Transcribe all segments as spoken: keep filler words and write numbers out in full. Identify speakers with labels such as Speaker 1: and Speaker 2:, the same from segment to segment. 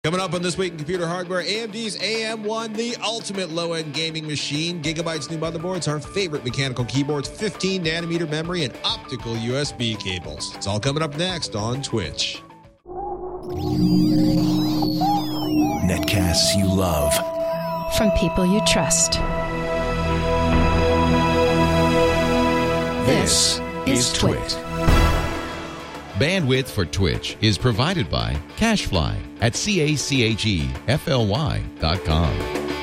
Speaker 1: Coming up on This Week in Computer Hardware, A M D's A M one, the ultimate low-end gaming machine. Gigabyte's new motherboards, our favorite mechanical keyboards, fifteen nanometer memory, and optical U S B cables. It's all coming up next on Twitch.
Speaker 2: Netcasts you love.
Speaker 3: From people you trust.
Speaker 2: This, this is Twit. Twit.
Speaker 4: Bandwidth for Twitch is provided by CacheFly at C A C H E F L Y dot com.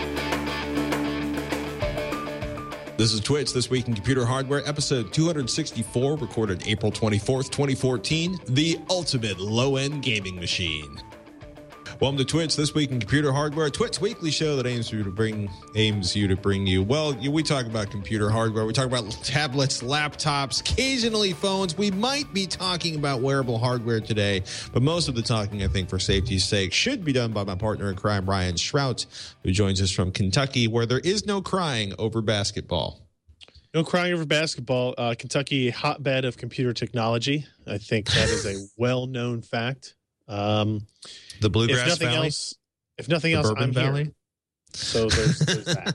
Speaker 1: This is Twitch, This Week in Computer Hardware, episode two sixty-four, recorded April twenty-fourth, twenty fourteen, the ultimate low-end gaming machine. Welcome to Twitch, This Week in Computer Hardware, Twit's weekly show that aims you to bring aims you to bring you. Well, we talk about computer hardware. We talk about tablets, laptops, occasionally phones. We might be talking about wearable hardware today, but most of the talking, I think, for safety's sake, should be done by my partner in crime, Ryan Shrout, who joins us from Kentucky, where there is no crying over basketball.
Speaker 5: No crying over basketball. Uh, Kentucky, hotbed of computer technology. I think that is a well-known fact. Um,
Speaker 1: the Bluegrass
Speaker 5: if nothing
Speaker 1: Valley?
Speaker 5: Else, if nothing
Speaker 1: the
Speaker 5: else,
Speaker 1: Bourbon
Speaker 5: I'm
Speaker 1: Valley?
Speaker 5: here. So there's, there's that.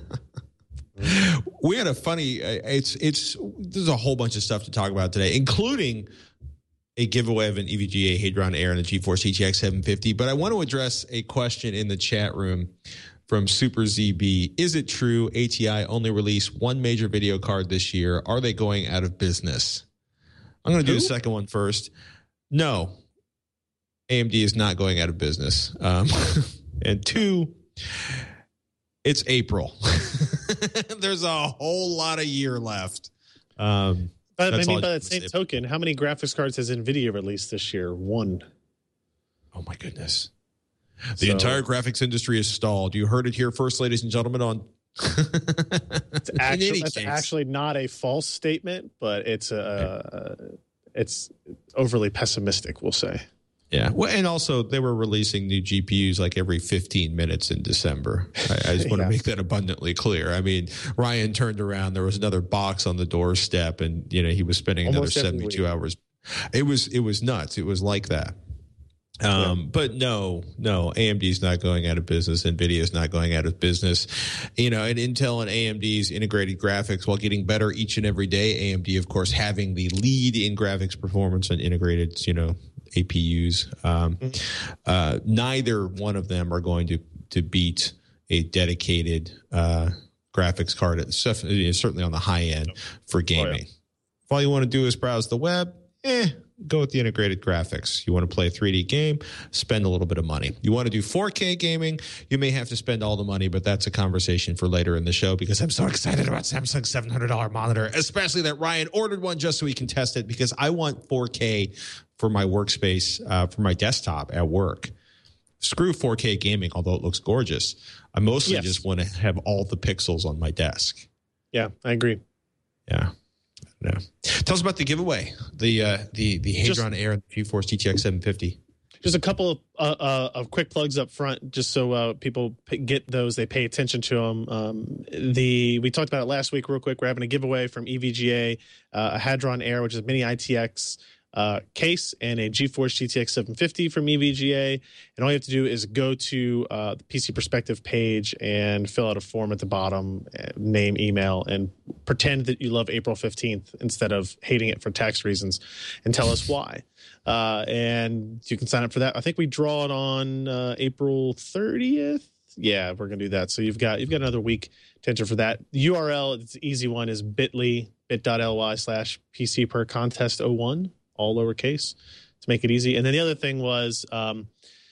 Speaker 1: We had a funny, it's, it's, there's a whole bunch of stuff to talk about today, including a giveaway of an E V G A Hadron Air and a GeForce G T X seven fifty. But I want to address a question in the chat room from Super Z B. Is it true A T I only released one major video card this year? Are they going out of business? I'm going to do Who? the second one first. No. A M D is not going out of business. Um, and two, it's April. There's a whole lot of year left. Um,
Speaker 5: but I mean, by that same token, how many graphics cards has NVIDIA released this year? One.
Speaker 1: Oh, my goodness. The
Speaker 5: so,
Speaker 1: entire graphics industry is stalled. You heard it here first, ladies and gentlemen, on...
Speaker 5: it's actually, that's case. actually not a false statement, but it's, uh, it's overly pessimistic, we'll say.
Speaker 1: Yeah. Well, and also they were releasing new G P Us like every fifteen minutes in December. I, I just want yeah. to make that abundantly clear. I mean, Ryan turned around. There was another box on the doorstep, and you know he was spending Almost another seventy-two hours. It was it was nuts. It was like that. Um, yeah. But no, no, A M D's not going out of business. NVIDIA's not going out of business. You know, and Intel and A M D's integrated graphics, while getting better each and every day, A M D, of course, having the lead in graphics performance and integrated, you know, A P Us. Um, uh, neither one of them are going to, to beat a dedicated uh, graphics card. It's certainly on the high end for gaming. Oh, yeah. If all you want to do is browse the web, eh, go with the integrated graphics. You want to play a three D game, spend a little bit of money. You want to do four K gaming, you may have to spend all the money, but that's a conversation for later in the show because I'm so excited about Samsung's seven hundred dollars monitor, especially that Ryan ordered one just so he can test it because I want four K for my workspace, uh, for my desktop at work. Screw four K gaming, although it looks gorgeous. I mostly yes. just want to have all the pixels on my desk.
Speaker 5: Yeah, I agree.
Speaker 1: Yeah. No. Tell us about the giveaway, the uh, the the Hadron just, Air and GeForce G T X seven fifty.
Speaker 5: Just a couple of, uh, uh, of quick plugs up front, just so uh, people get those, they pay attention to them. Um, the we talked about it last week, real quick. We're having a giveaway from E V G A, uh, a Hadron Air, which is a mini I T X uh, case, and a GeForce G T X seven fifty from E V G A. And all you have to do is go to uh, the P C Perspective page and fill out a form at the bottom, name, email, and pretend that you love April fifteenth instead of hating it for tax reasons, and tell us why. Uh, and you can sign up for that. I think we draw it on uh, April thirtieth. Yeah, we're gonna do that. So you've got you've got another week to enter for that. The U R L, it's the easy one, is bit.ly bit.ly slash PC per contest oh one, all lowercase, to make it easy. And then the other thing was um,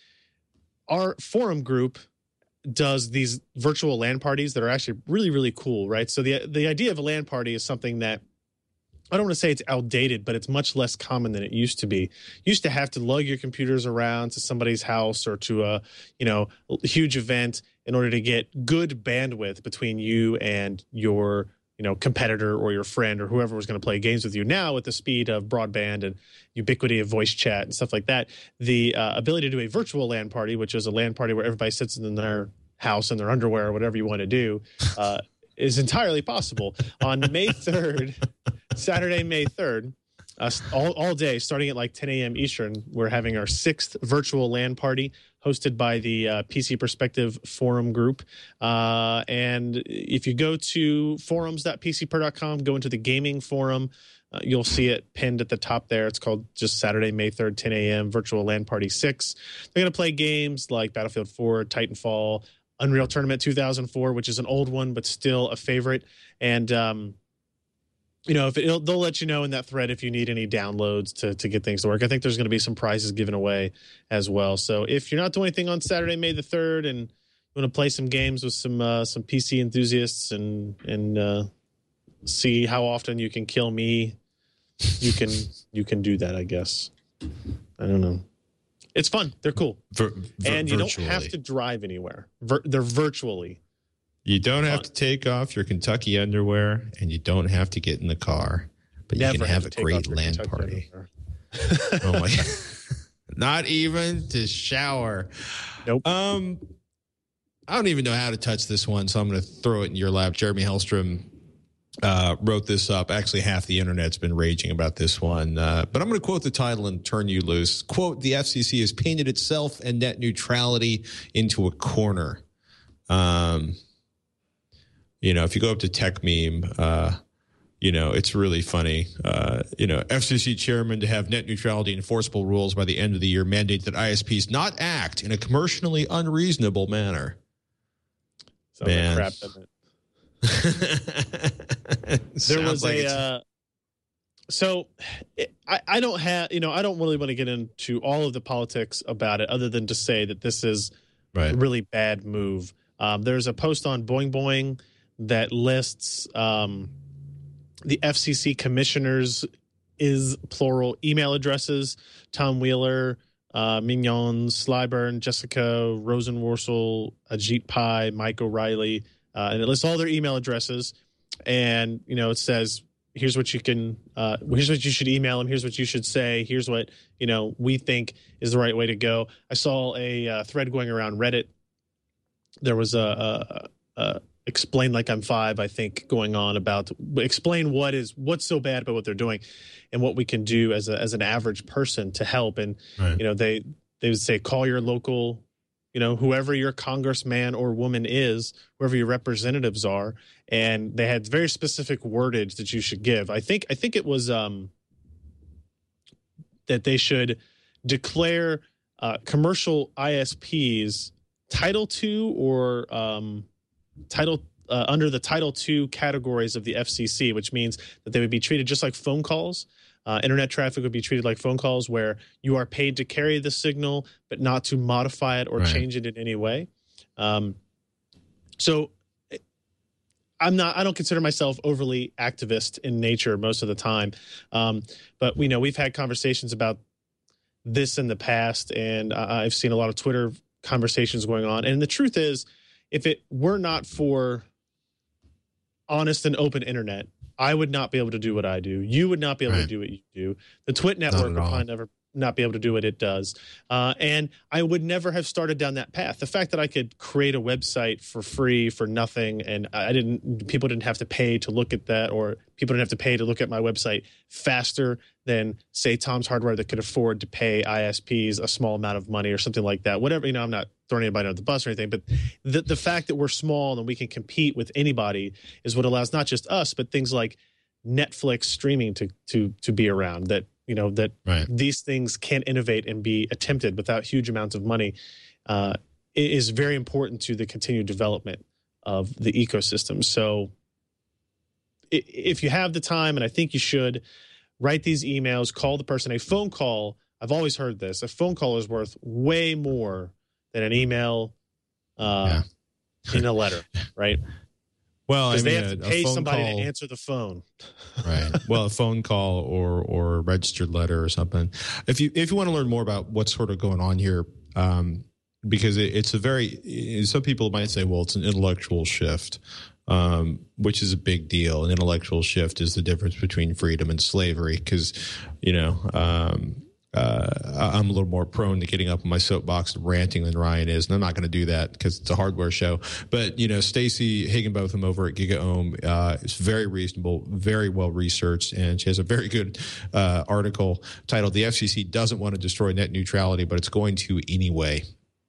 Speaker 5: our forum group does these virtual LAN parties that are actually really, really cool, right? So the the idea of a LAN party is something that, I don't want to say it's outdated, but it's much less common than it used to be. You used to have to lug your computers around to somebody's house or to a, you know, huge event in order to get good bandwidth between you and your, you know, competitor or your friend or whoever was going to play games with you. Now, with the speed of broadband and ubiquity of voice chat and stuff like that, the uh, ability to do a virtual LAN party, which is a LAN party where everybody sits in their house in their underwear or whatever you want to do, uh, is entirely possible. On May third, Saturday, May third, uh, all, all day, starting at like ten a.m. Eastern, we're having our sixth virtual LAN party hosted by the uh, P C Perspective Forum group. Uh, and if you go to forums dot p c per dot com, go into the gaming forum, uh, you'll see it pinned at the top there. It's called just Saturday, May third, ten a.m. Virtual LAN Party six. They're going to play games like Battlefield four, Titanfall, Unreal Tournament two thousand four, which is an old one, but still a favorite. And, um, you know, if it, they'll let you know in that thread if you need any downloads to, to get things to work. I think there's going to be some prizes given away as well. So if you're not doing anything on Saturday, May the third, and you want to play some games with some uh, some P C enthusiasts and and uh, see how often you can kill me, you can you can do that. I guess. I don't know. It's fun. They're cool,
Speaker 1: Vir- vir-
Speaker 5: and you
Speaker 1: virtually.
Speaker 5: don't have to drive anywhere. Vir- they're virtually.
Speaker 1: You don't have
Speaker 5: fun.
Speaker 1: to take off your Kentucky underwear, and you don't have to get in the car, but
Speaker 5: Never
Speaker 1: you can have
Speaker 5: to
Speaker 1: a
Speaker 5: take
Speaker 1: great
Speaker 5: off your
Speaker 1: LAN
Speaker 5: Kentucky
Speaker 1: party.
Speaker 5: underwear.
Speaker 1: Oh my! Not even to shower.
Speaker 5: Nope.
Speaker 1: Um, I don't even know how to touch this one, so I'm going to throw it in your lap. Jeremy Hellstrom uh, wrote this up. Actually, half the internet's been raging about this one, uh, but I'm going to quote the title and turn you loose. Quote: "The F C C has painted itself and net neutrality into a corner." Um. You know, if you go up to Tech Meme, uh, you know, it's really funny. Uh, you know, F C C chairman to have net neutrality enforceable rules by the end of the year mandate that I S Ps not act in a commercially unreasonable manner.
Speaker 5: Sounds
Speaker 1: Man.
Speaker 5: like crap, doesn't it? There was
Speaker 1: like
Speaker 5: a uh, so it, I, I don't have you know I don't really want to get into all of the politics about it other than to say that this is
Speaker 1: right.
Speaker 5: a really bad move. Um, there's a post on Boing Boing that lists um, the F C C commissioners is plural email addresses: Tom Wheeler, uh, Mignon, Slyburn, Jessica Rosenworcel, Ajit Pai, Mike O'Reilly, uh, and it lists all their email addresses. And you know, it says, "Here's what you can. Uh, here's what you should email them. Here's what you should say. Here's what you know we think is the right way to go." I saw a uh, thread going around Reddit. There was a, a, a explain like I'm five, I think, going on about explain what is what's so bad about what they're doing, and what we can do as a as an average person to help. And
Speaker 1: Right.
Speaker 5: you know, they they would say call your local, you know, whoever your congressman or woman is, whoever your representatives are, and they had very specific wordage that you should give. I think I think it was um, that they should declare uh, commercial I S Ps Title two or um, title uh, under the Title two categories of the F C C, which means that they would be treated just like phone calls. Uh, internet traffic would be treated like phone calls, where you are paid to carry the signal, but not to modify it or
Speaker 1: Right.
Speaker 5: change it in any way. Um, so I'm not, I don't consider myself overly activist in nature most of the time. Um, but we know we've had conversations about this in the past, and uh, I've seen a lot of Twitter conversations going on. And the truth is, if it were not for honest and open internet, I would not be able to do what I do. You would not be able
Speaker 1: Right.
Speaker 5: to do what you do. The Twit
Speaker 1: Not
Speaker 5: network
Speaker 1: at
Speaker 5: would
Speaker 1: all.
Speaker 5: probably never not be able to do what it does. Uh, and I would never have started down that path. The fact that I could create a website for free for nothing, and I didn't, people didn't have to pay to look at that, or people didn't have to pay to look at my website faster than, say, Tom's Hardware that could afford to pay I S Ps a small amount of money or something like that. Whatever, you know, I'm not throwing anybody under the bus or anything, but the, the fact that we're small and we can compete with anybody is what allows not just us, but things like Netflix streaming to to to be around, that you know that
Speaker 1: Right.
Speaker 5: these things can innovate and be attempted without huge amounts of money. Uh, it is very important to the continued development of the ecosystem. So i- if you have the time, and I think you should, write these emails, call the person. A phone call, I've always heard this, a phone call is worth way more than an email uh, in a letter, right?
Speaker 1: Well, I
Speaker 5: Because
Speaker 1: mean,
Speaker 5: they have
Speaker 1: a,
Speaker 5: to
Speaker 1: a
Speaker 5: pay
Speaker 1: phone
Speaker 5: somebody
Speaker 1: call,
Speaker 5: to answer the phone.
Speaker 1: right? Well, a phone call or or a registered letter or something. If you if you want to learn more about what's sort of going on here, um, because it, it's a very some people might say, well, it's an intellectual shift, um, which is a big deal. An intellectual shift is the difference between freedom and slavery, because you know. Um, Uh, I'm a little more prone to getting up on my soapbox and ranting than Ryan is, and I'm not going to do that because it's a hardware show. But you know, Stacy Higginbotham over at GigaOhm uh, is very reasonable, very well researched, and she has a very good uh, article titled "The F C C Doesn't Want to Destroy Net Neutrality, but It's Going to Anyway."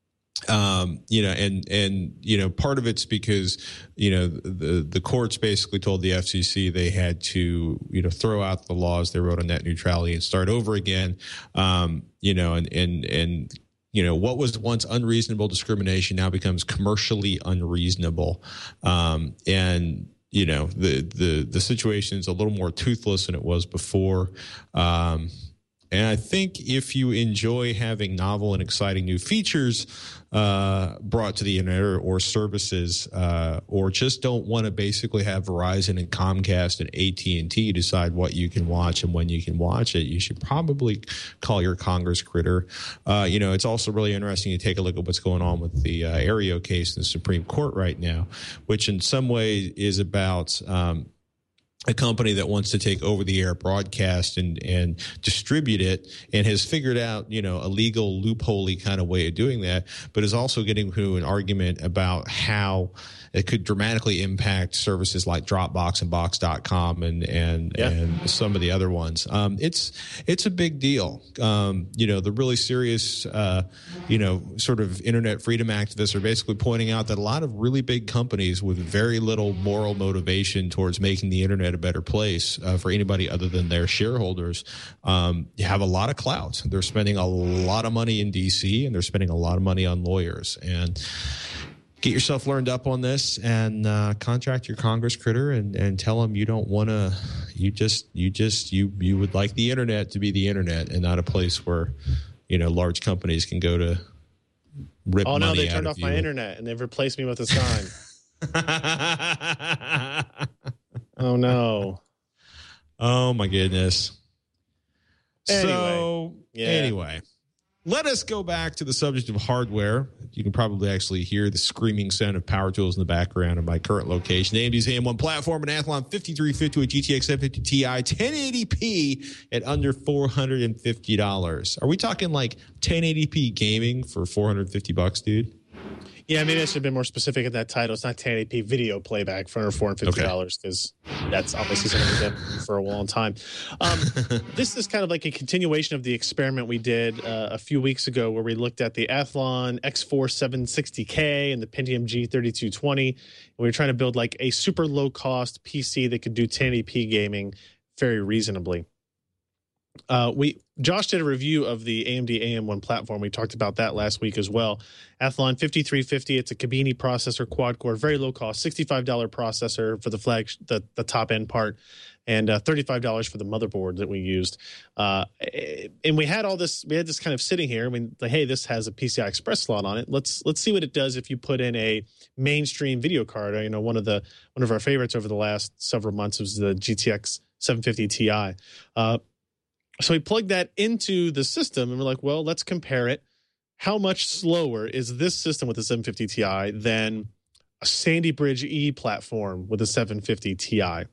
Speaker 1: Um, you know, and, and, you know, part of it's because, you know, the, the courts basically told the F C C they had to, you know, throw out the laws they wrote on net neutrality and start over again. Um, you know, and, and, and, you know, what was once unreasonable discrimination now becomes commercially unreasonable. Um, and, you know, the, the, the situation is a little more toothless than it was before. Um, And I think if you enjoy having novel and exciting new features uh, brought to the internet or, or services, uh, or just don't want to basically have Verizon and Comcast and A T and T decide what you can watch and when you can watch it, you should probably call your Congress critter. Uh, you know, it's also really interesting to take a look at what's going on with the uh, Aereo case in the Supreme Court right now, which in some way is about um, – a company that wants to take over the air broadcast and, and distribute it and has figured out, you know, a legal loophole-y kind of way of doing that, but is also getting into an argument about how it could dramatically impact services like Dropbox and Box dot com and, and, yeah. and some of the other ones. Um, it's, it's a big deal. Um, you know, the really serious, uh, you know, sort of internet freedom activists are basically pointing out that a lot of really big companies with very little moral motivation towards making the internet a better place uh, for anybody other than their shareholders um, have a lot of clout. They're spending a lot of money in D C and they're spending a lot of money on lawyers. And get yourself learned up on this and uh, contract your Congress critter and, and tell them you don't want to, you just, you just, you, you would like the internet to be the internet and not a place where, you know, large companies can go to rip
Speaker 5: oh,
Speaker 1: money
Speaker 5: no, they
Speaker 1: out
Speaker 5: turned
Speaker 1: of
Speaker 5: off
Speaker 1: you.
Speaker 5: my internet and they've replaced me with a sign. Oh, no.
Speaker 1: Oh, my goodness.
Speaker 5: Anyway,
Speaker 1: so,
Speaker 5: yeah.
Speaker 1: anyway, let us go back to the subject of hardware. You can probably actually hear the screaming sound of power tools in the background of my current location. A M D's A M one platform, an Athlon fifty-three fifty with G T X seven fifty Ti, ten eighty p at under four hundred fifty dollars. Are we talking like ten eighty p gaming for four hundred fifty bucks, dude?
Speaker 5: Yeah, maybe I should have been more specific in that title. It's not ten eighty p video playback for under four hundred fifty dollars because okay. that's obviously something we've done for a long time. Um, this is kind of like a continuation of the experiment we did uh, a few weeks ago where we looked at the Athlon X four seven sixty K and the Pentium G thirty-two twenty. And we were trying to build like a super low-cost P C that could do ten eighty p gaming very reasonably. Uh, we Josh did a review of the A M D A M one platform. We talked about that last week as well. Athlon fifty-three fifty. It's a Kabini processor, quad core, very low cost, sixty-five dollars processor for the flag, the, the top end part, and uh, thirty-five dollars for the motherboard that we used. Uh, and we had all this. We had this kind of sitting here. I mean, like, hey, this has a P C I Express slot on it. Let's let's see what it does if you put in a mainstream video card. You know, one of the one of our favorites over the last several months was the G T X seven fifty Ti. Uh, So we plugged that into the system and we're like, well, let's compare it. How much slower is this system with the seven fifty Ti than a Sandy Bridge E platform with a seven fifty Ti? And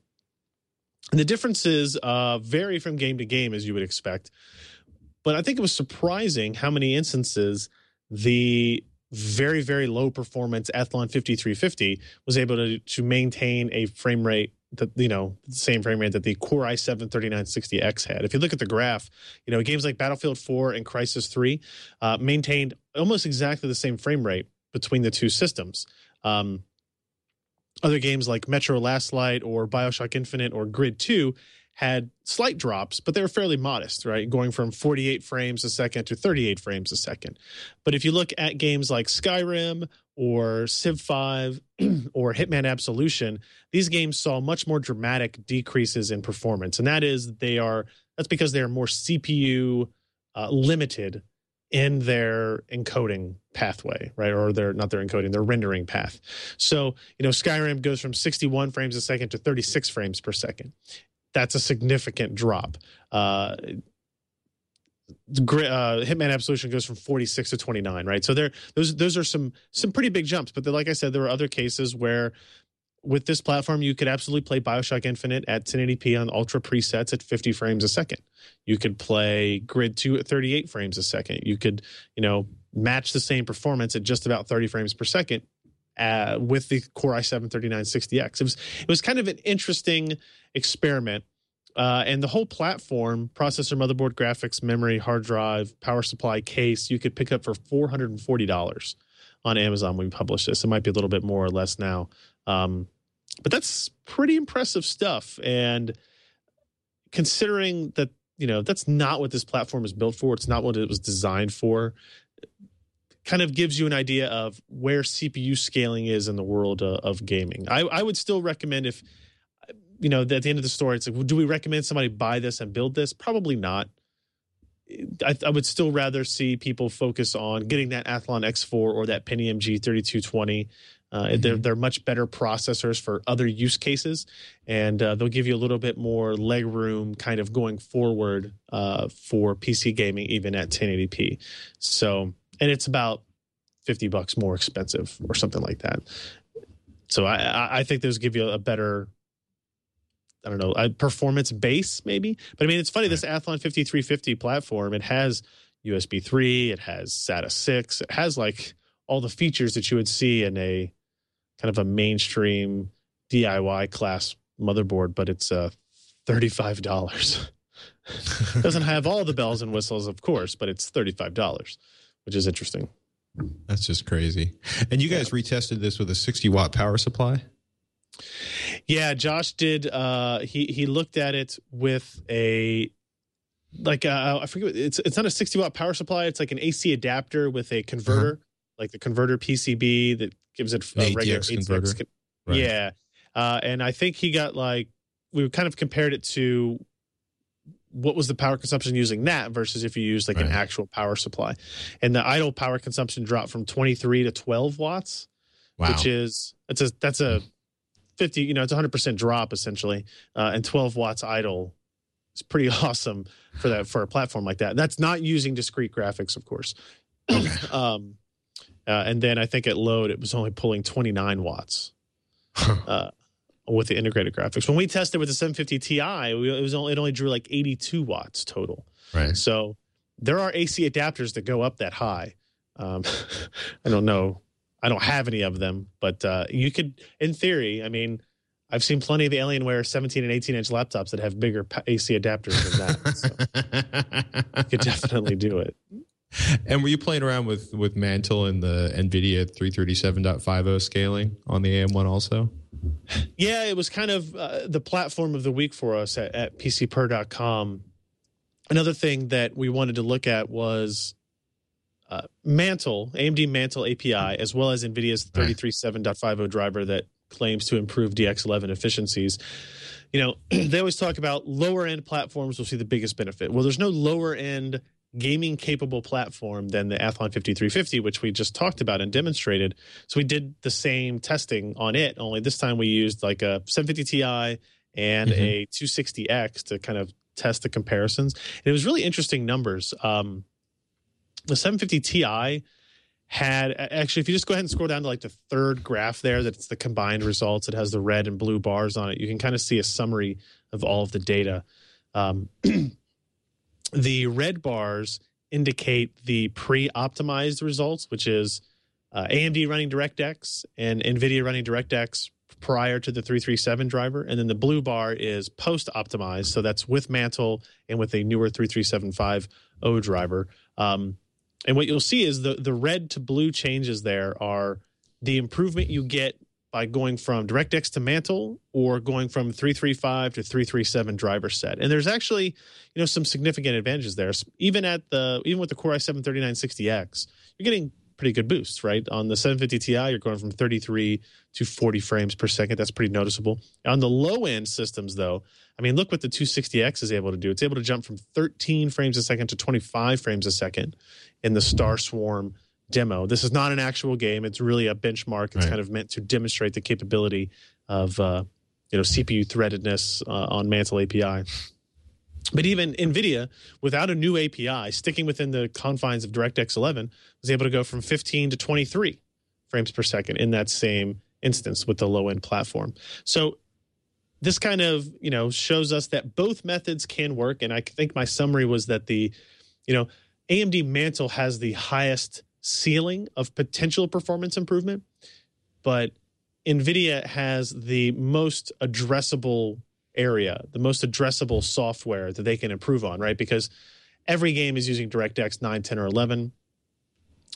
Speaker 5: the differences uh, vary from game to game, as you would expect. But I think it was surprising how many instances the very, very low performance Athlon fifty-three fifty was able to, to maintain a frame rate that, you know, the same frame rate that the Core i seven thirty-nine sixty X had. If you look at the graph, you know, games like Battlefield four and Crysis three uh, maintained almost exactly the same frame rate between the two systems. Um, other games like Metro Last Light or BioShock Infinite or Grid two had slight drops, but they were fairly modest, right? Going from forty-eight frames a second to thirty-eight frames a second. But if you look at games like Skyrim or Civ five or Hitman Absolution, these games saw much more dramatic decreases in performance. And that is they are that's because they are more C P U uh, limited in their encoding pathway, right? Or they're not their encoding, their rendering path. So, you know, Skyrim goes from sixty-one frames a second to thirty-six frames per second. That's a significant drop. Uh, uh, Hitman Absolution goes from forty-six to twenty-nine, right? So there, those those are some some pretty big jumps. But like I said, there were other cases where with this platform, you could absolutely play BioShock Infinite at ten eighty p on ultra presets at fifty frames a second. You could play Grid two at thirty-eight frames a second. You could, you know, match the same performance at just about thirty frames per second uh, with the Core i seven thirty-nine sixty X. It was it was kind of an interesting experiment. Uh, and the whole platform, processor, motherboard, graphics, memory, hard drive, power supply, case, you could pick up for four hundred forty dollars. on Amazon when we publish this. It might be a little bit more or less now. Um, but that's pretty impressive stuff. And considering that, you know, that's not what this platform is built for, it's not what it was designed for, kind of gives you an idea of where C P U scaling is in the world uh, of gaming. I, I would still recommend, if, you know, at the end of the story, it's like, well, do we recommend somebody buy this and build this? Probably not. I, I would still rather see people focus on getting that Athlon X four or that Pentium G thirty-two twenty. Uh, mm-hmm. They're they're much better processors for other use cases, and uh, they'll give you a little bit more leg room kind of going forward uh, for P C gaming, even at ten eighty p. So, and it's about fifty bucks more expensive or something like that. So I, I think those give you a better, I don't know, a performance base maybe. But I mean, it's funny, this Athlon fifty-three fifty platform, it has U S B three, it has SATA six, it has like all the features that you would see in a kind of a mainstream D I Y class motherboard, but it's uh, thirty-five dollars. Doesn't have all the bells and whistles, of course, but it's thirty-five dollars, which is interesting.
Speaker 1: That's just crazy. And you guys yeah. retested this with a sixty watt power supply?
Speaker 5: Yeah, Josh did. Uh, he he looked at it with a like uh, I forget. It's it's not a sixty watt power supply. It's like an A C adapter with a converter, uh-huh. like the converter P C B that gives it a regular A T X converter. Con- right. Yeah, uh, and I think he got like we kind of compared it to what was the power consumption using that versus if you use like right. an actual power supply, and the idle power consumption dropped from twenty-three to twelve watts, wow. which is it's a that's a fifty, you know, it's a hundred percent drop essentially, uh, and twelve watts idle is pretty awesome for that for a platform like that. That's not using discrete graphics, of course. um, uh, and then I think at load it was only pulling twenty-nine watts uh, with the integrated graphics. When we tested with the seven fifty Ti, it was only it only drew like eighty-two watts total.
Speaker 1: Right.
Speaker 5: So there are A C adapters that go up that high. Um, I don't know. I don't have any of them, but uh, you could, in theory, I mean, I've seen plenty of the Alienware seventeen and eighteen inch laptops that have bigger A C adapters than that. So you could definitely do it.
Speaker 1: And were you playing around with, with Mantle and the NVIDIA three thirty-seven point fifty scaling on the A M one also?
Speaker 5: Yeah, it was kind of uh, the platform of the week for us at, at P C per dot com. Another thing that we wanted to look at was Uh, Mantle, A M D Mantle A P I, as well as NVIDIA's thirty-three seven point fifty driver that claims to improve D X eleven efficiencies. You know, they always talk about lower end platforms will see the biggest benefit. Well, there's no lower end gaming capable platform than the Athlon fifty-three fifty, which we just talked about and demonstrated. So we did the same testing on it, only this time we used like a seven fifty Ti and mm-hmm. a two sixty X to kind of test the comparisons. And it was really interesting numbers. Um, The seven fifty Ti had, actually, if you just go ahead and scroll down to like the third graph there, that's the combined results. It has the red and blue bars on it. You can kind of see a summary of all of the data. Um, the red bars indicate the pre-optimized results, which is uh, A M D running DirectX and NVIDIA running DirectX prior to the three thirty-seven driver. And then the blue bar is post-optimized. So that's with Mantle and with a newer three thirty-seven fifty driver. Um, And what you'll see is the, the red to blue changes there are the improvement you get by going from DirectX to Mantle or going from three thirty-five to three thirty-seven driver set. And there's actually, you know, some significant advantages there. Even at the even with the Core i seven thirty-nine sixty X, you're getting pretty good boosts, right? On the seven fifty Ti, you're going from thirty-three to forty frames per second. That's pretty noticeable. On the low end systems, though, I mean, look what the two sixty X is able to do. It's able to jump from thirteen frames a second to twenty-five frames a second in the Star Swarm demo. This is not an actual game. It's really a benchmark. It's right. kind of meant to demonstrate the capability of uh, you know C P U threadedness uh, on Mantle A P I. But even NVIDIA, without a new A P I, sticking within the confines of DirectX eleven, was able to go from fifteen to twenty-three frames per second in that same instance with the low-end platform. So this kind of, you know, shows us that both methods can work. And I think my summary was that the, you know, A M D Mantle has the highest ceiling of potential performance improvement, but NVIDIA has the most addressable area, the most addressable software that they can improve on, right? Because every game is using DirectX nine, ten, or eleven.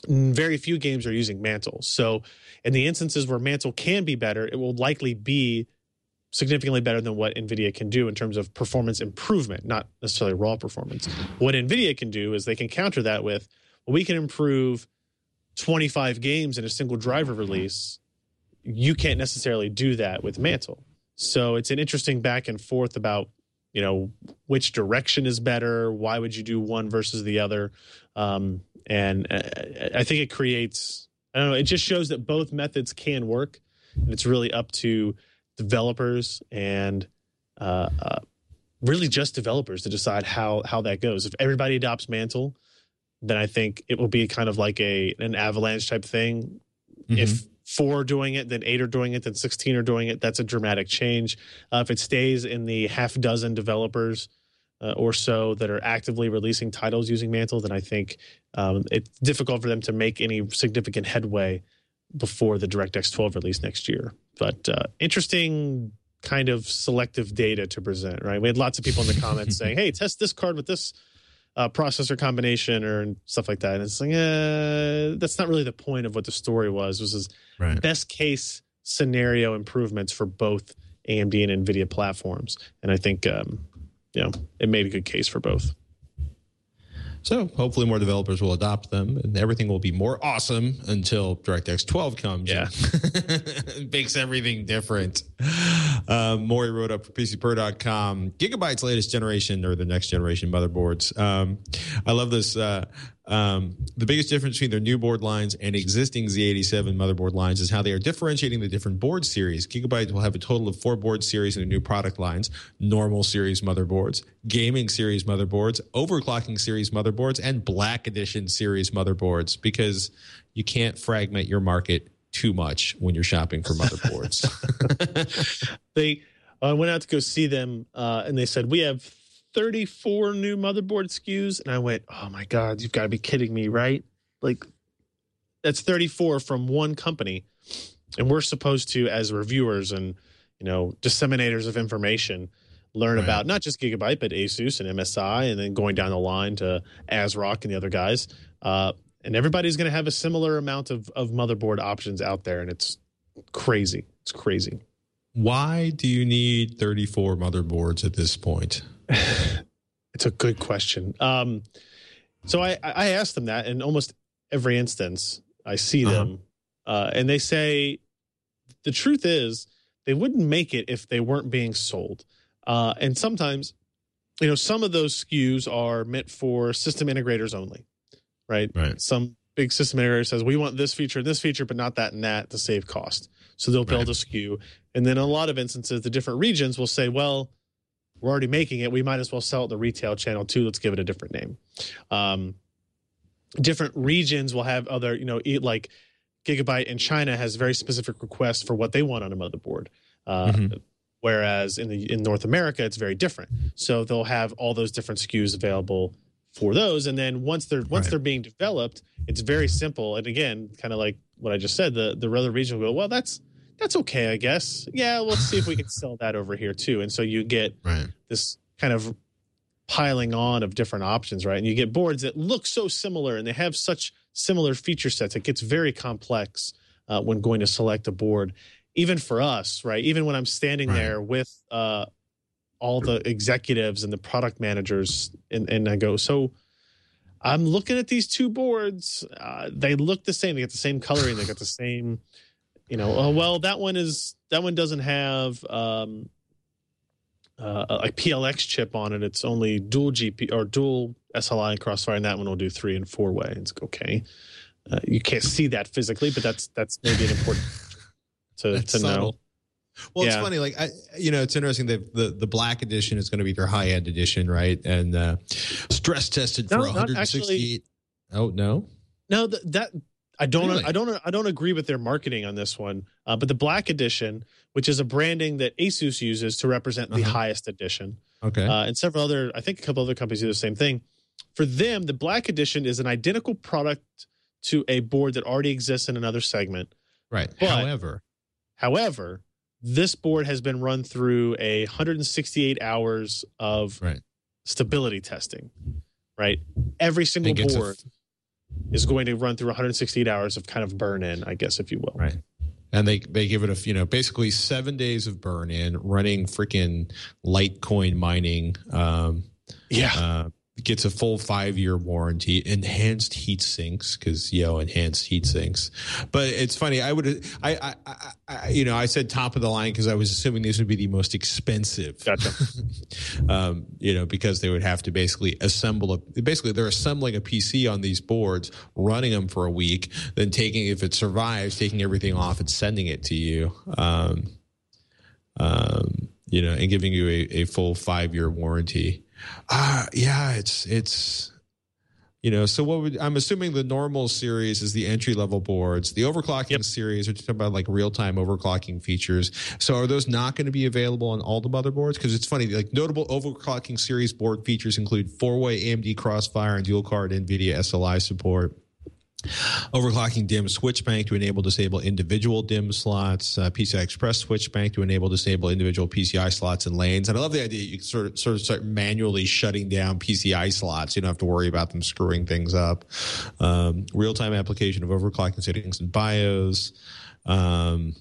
Speaker 5: very few games are using Mantle. So in the instances where Mantle can be better, it will likely be significantly better than what NVIDIA can do in terms of performance improvement, not necessarily raw performance. What NVIDIA can do is they can counter that with, well, we can improve twenty-five games in a single driver release. You can't necessarily do that with Mantle. So it's an interesting back and forth about, you know, which direction is better. Why would you do one versus the other? Um, and I think it creates, I don't know, it just shows that both methods can work. And it's really up to developers and uh, uh, really just developers to decide how how that goes. If everybody adopts Mantle, then I think it will be kind of like a an avalanche type thing. Mm-hmm. If four are doing it, then eight are doing it, then sixteen are doing it, that's a dramatic change. Uh, if it stays in the half dozen developers uh, or so that are actively releasing titles using Mantle, then I think um, it's difficult for them to make any significant headway before the DirectX twelve release next year. But uh, interesting kind of selective data to present, right? We had lots of people in the comments saying, hey, test this card with this uh, processor combination or and stuff like that. And it's like, uh, that's not really the point of what the story was. This is right. Best case scenario improvements for both A M D and NVIDIA platforms. And I think, um, you know, it made a good case for both.
Speaker 1: So hopefully more developers will adopt them and everything will be more awesome until DirectX twelve comes.
Speaker 5: Yeah.
Speaker 1: And makes everything different. Um, Maury wrote up for P C Per dot com, Gigabyte's latest generation or the next generation motherboards. Um, I love this. Uh, um, the biggest difference between their new board lines and existing Z eighty-seven motherboard lines is how they are differentiating the different board series. Gigabyte will have a total of four board series in their new product lines: normal series motherboards, gaming series motherboards, overclocking series motherboards, and black edition series motherboards, because you can't fragment your market too much when you're shopping for motherboards.
Speaker 5: they I uh, went out to go see them uh, and they said, we have thirty-four new motherboard S K Us. And I went, oh my God, you've got to be kidding me, right? Like, that's thirty-four from one company. And we're supposed to, as reviewers and, you know, disseminators of information, learn right. about not just Gigabyte, but Asus and M S I, and then going down the line to ASRock and the other guys. Uh, and everybody's going to have a similar amount of, of motherboard options out there. And it's crazy. It's crazy.
Speaker 1: Why do you need thirty-four motherboards at this point?
Speaker 5: It's a good question. Um, so I, I asked them that in almost every instance. I see uh-huh. them uh, and they say the truth is they wouldn't make it if they weren't being sold. Uh, and sometimes, you know, some of those S K Us are meant for system integrators only, right?
Speaker 1: Right.
Speaker 5: Some big system integrator says, we want this feature and this feature, but not that and that to save cost. So they'll build right. a S K U. And then in a lot of instances, the different regions will say, well, we're already making it. We might as well sell it the retail channel too. Let's give it a different name. Um, different regions will have other, you know, like Gigabyte in China has very specific requests for what they want on a motherboard. Uh, mm-hmm. Whereas in the in North America, it's very different. So they'll have all those different S K Us available for those. And then once they're once right. they're being developed, it's very simple. And again, kind of like what I just said, the, the other region will go, well, that's that's okay, I guess. Yeah, let's see if we can sell that over here too. And so you get
Speaker 1: right.
Speaker 5: this kind of piling on of different options, right? And you get boards that look so similar and they have such similar feature sets. It gets very complex uh, when going to select a board. Even for us, right? Even when I'm standing right. there with uh, all the executives and the product managers, and, and I go, so I'm looking at these two boards. Uh, they look the same. They got the same coloring. They got the same, you know. Oh well, that one is that one doesn't have um, uh, a P L X chip on it. It's only dual G P or dual S L I and Crossfire, and that one will do three and four way. It's okay. Uh, you can't see that physically, but that's that's maybe an important. To, to know.
Speaker 1: Well,
Speaker 5: yeah.
Speaker 1: it's funny. Like, I, you know, it's interesting that the, the black edition is going to be their high end edition, right? And uh, stress tested for
Speaker 5: no,
Speaker 1: one hundred sixty-eight.
Speaker 5: Actually,
Speaker 1: oh no,
Speaker 5: no, that, that I don't,
Speaker 1: really?
Speaker 5: I don't, I don't agree with their marketing on this one. Uh, but the black edition, which is a branding that Asus uses to represent the uh-huh. highest edition,
Speaker 1: okay,
Speaker 5: uh, and several other, I think a couple other companies do the same thing. For them, the black edition is an identical product to a board that already exists in another segment,
Speaker 1: right?
Speaker 5: But,
Speaker 1: However.
Speaker 5: However, this board has been run through a one hundred sixty-eight hours of
Speaker 1: right.
Speaker 5: stability testing, right? Every single board. is going to run through one hundred sixty-eight hours of kind of burn in, I guess, if you will.
Speaker 1: Right. And they, they give it a, you know, basically seven days of burn in, running freaking Litecoin mining. Um,
Speaker 5: yeah.
Speaker 1: Uh, gets a full five year warranty, enhanced heat sinks, because, you know, enhanced heat sinks. But it's funny. I would, I, I, I, I you know, I said top of the line because I was assuming these would be the most expensive.
Speaker 5: Gotcha.
Speaker 1: um, you know, because they would have to basically assemble a, basically they're assembling a P C on these boards, running them for a week, then taking, if it survives, taking everything off and sending it to you. Um, um, you know, and giving you a, a full five year warranty. Uh, yeah, it's, it's, you know, so what would, I'm assuming the normal series is the entry level boards, the overclocking yep. series, which is about like real time overclocking features. So are those not going to be available on all the motherboards? Cause it's funny, like notable overclocking series board features include four way A M D Crossfire and dual card NVIDIA S L I support. Overclocking D I M switch bank to enable disable individual D I M slots, uh, P C I Express switch bank to enable disable individual P C I slots and lanes. And I love the idea you can sort of sort of start manually shutting down P C I slots. You don't have to worry about them screwing things up. Um, real-time application of overclocking settings and BIOS. Um,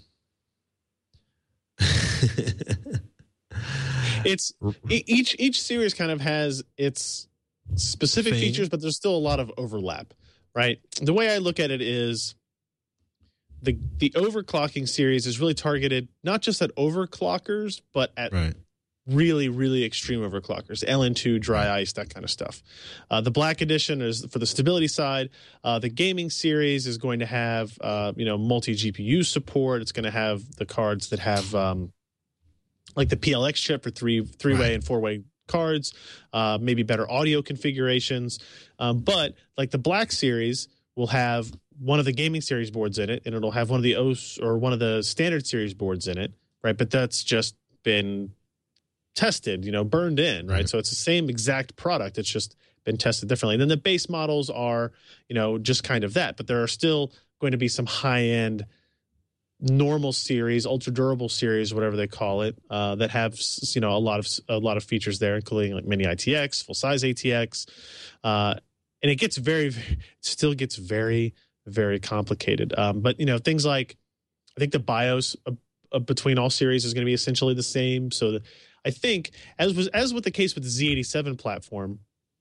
Speaker 5: it's each each series kind of has its specific
Speaker 1: thing.
Speaker 5: features, but there's still a lot of overlap. Right. The way I look at it is the the overclocking series is really targeted not just at overclockers, but at
Speaker 1: right.
Speaker 5: really, really extreme overclockers, L N two, dry ice, that kind of stuff. Uh, the Black Edition is for the stability side. Uh, the gaming series is going to have, uh, you know, multi-G P U support. It's going to have the cards that have um, like the P L X chip for three, three-way right. and four-way cards, uh, maybe better audio configurations. Um, but like the Black series will have one of the gaming series boards in it, and it'll have one of the O S or one of the standard series boards in it, right? But that's just been tested, you know, burned in, right? right? So it's the same exact product. It's just been tested differently. And then the base models are, you know, just kind of that, but there are still going to be some high-end normal series, ultra durable series, whatever they call it, uh, that have, you know, a lot of a lot of features there, including like mini I T X, full size A T X, uh, and it gets very, it still gets very, very complicated. Um, but you know, things like, I think the BIOS uh, uh, between all series is going to be essentially the same. So the, I think, as was as with the case with the Z eighty-seven platform,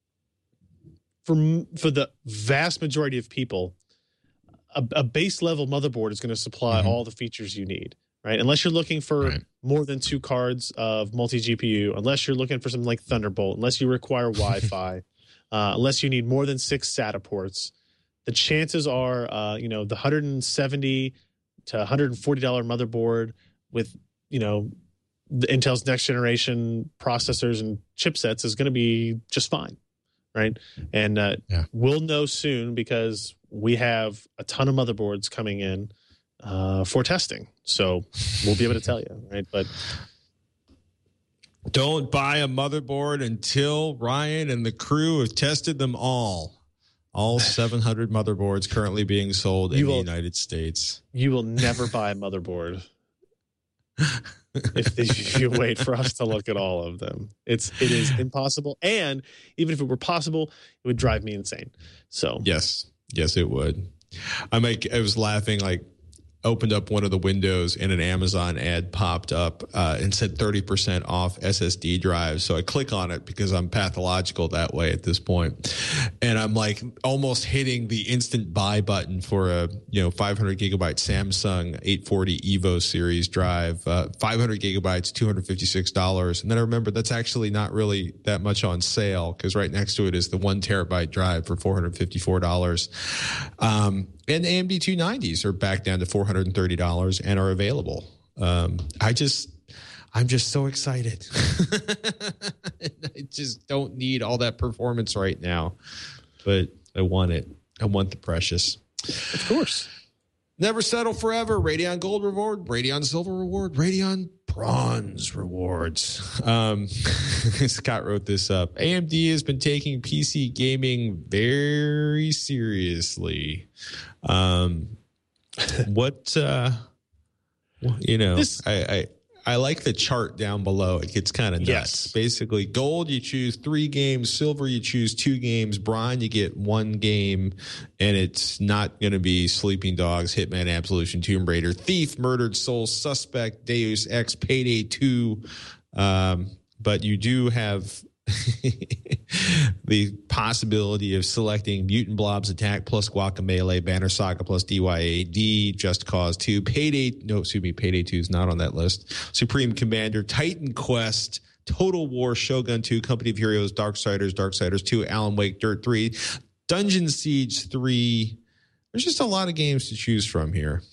Speaker 5: for for the vast majority of people, A, a base level motherboard is going to supply mm-hmm. all the features you need, right? Unless you're looking for right. more than two cards of multi-G P U, unless you're looking for something like Thunderbolt, unless you require Wi-Fi, uh, unless you need more than six SATA ports, the chances are, uh, you know, the one hundred seventy to one hundred forty dollars motherboard with, you know, the Intel's next generation processors and chipsets is going to be just fine, right? And uh, yeah. we'll know soon because we have a ton of motherboards coming in uh, for testing. So we'll be able to tell you, right? But
Speaker 1: don't buy a motherboard until Ryan and the crew have tested them all. All seven hundred motherboards currently being sold in will, the United States.
Speaker 5: You will never buy a motherboard if, if you wait for us to look at all of them. It's it is impossible. And even if it were possible, it would drive me insane. So
Speaker 1: yes. Yes, it would. I make. I was laughing, like, opened up one of the windows and an Amazon ad popped up uh, and said thirty percent off S S D drives. So I click on it because I'm pathological that way at this point. And I'm like almost hitting the instant buy button for a, you know, five hundred gigabyte Samsung eight forty Evo series drive, uh, five hundred gigabytes, two hundred fifty-six dollars. And then I remember that's actually not really that much on sale because right next to it is the one terabyte drive for four hundred fifty-four dollars. Um, And A M D two nineties are back down to four hundred thirty dollars and are available. Um, I just, I'm just so excited. I just don't need all that performance right now, but I want it. I want the precious.
Speaker 5: Of course.
Speaker 1: Never settle forever. Radeon Gold reward, Radeon Silver reward, Radeon Bronze rewards. Um, Scott wrote this up. A M D has been taking P C gaming very seriously. Um, what, uh, you know,
Speaker 5: this,
Speaker 1: I, I, I like the chart down below. It gets kind of nuts.
Speaker 5: Yes.
Speaker 1: Basically, gold, you choose three games. Silver, you choose two games. Bronze, you get one game. And it's not going to be Sleeping Dogs, Hitman, Absolution, Tomb Raider, Thief, Murdered Soul, Suspect, Deus Ex, Payday two. Um, but you do have the possibility of selecting Mutant Blobs Attack plus Guacamelee, Banner Saga plus D Y A D, Just Cause two, Payday, no, excuse me, Payday two is not on that list, Supreme Commander, Titan Quest, Total War, Shogun two, Company of Heroes, Darksiders, Darksiders two, Alan Wake, Dirt three, Dungeon Siege three. There's just a lot of games to choose from here.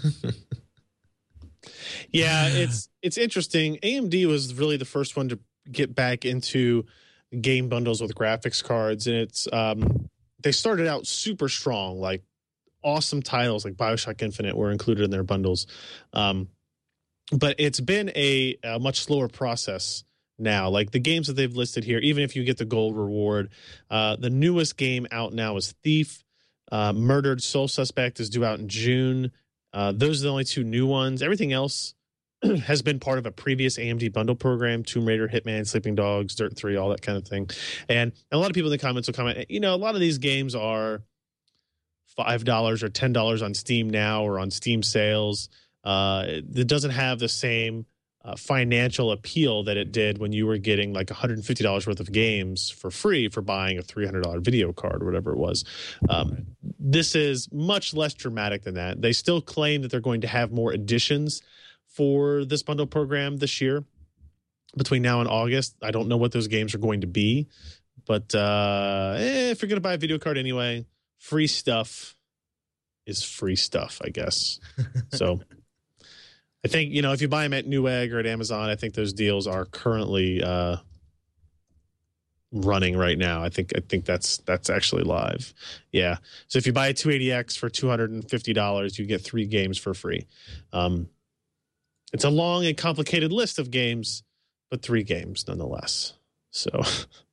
Speaker 5: Yeah, it's it's interesting. A M D was really the first one to get back into game bundles with graphics cards, and it's um, they started out super strong, like awesome titles like BioShock Infinite were included in their bundles, um, but it's been a, a much slower process now. Like the games that they've listed here, even if you get the gold reward, uh, the newest game out now is Thief. Uh, Murdered Soul Suspect is due out in June. Uh, those are the only two new ones. Everything else has been part of a previous A M D bundle program: Tomb Raider, Hitman, Sleeping Dogs, Dirt three, all that kind of thing. And a lot of people in the comments will comment, you know, a lot of these games are five dollars or ten dollars on Steam now or on Steam sales. Uh, it doesn't have the same uh, financial appeal that it did when you were getting like one hundred fifty dollars worth of games for free for buying a three hundred dollars video card or whatever it was. Um, this is much less dramatic than that. They still claim that they're going to have more editions for this bundle program this year between now and August. I don't know what those games are going to be, but uh, eh, if you're going to buy a video card anyway, free stuff is free stuff, I guess. So I think, you know, if you buy them at Newegg or at Amazon, I think those deals are currently uh, running right now. I think I think that's that's actually live. Yeah. So if you buy a two eighty X for two hundred fifty dollars, you get three games for free. Um, It's a long and complicated list of games, but three games nonetheless. So, in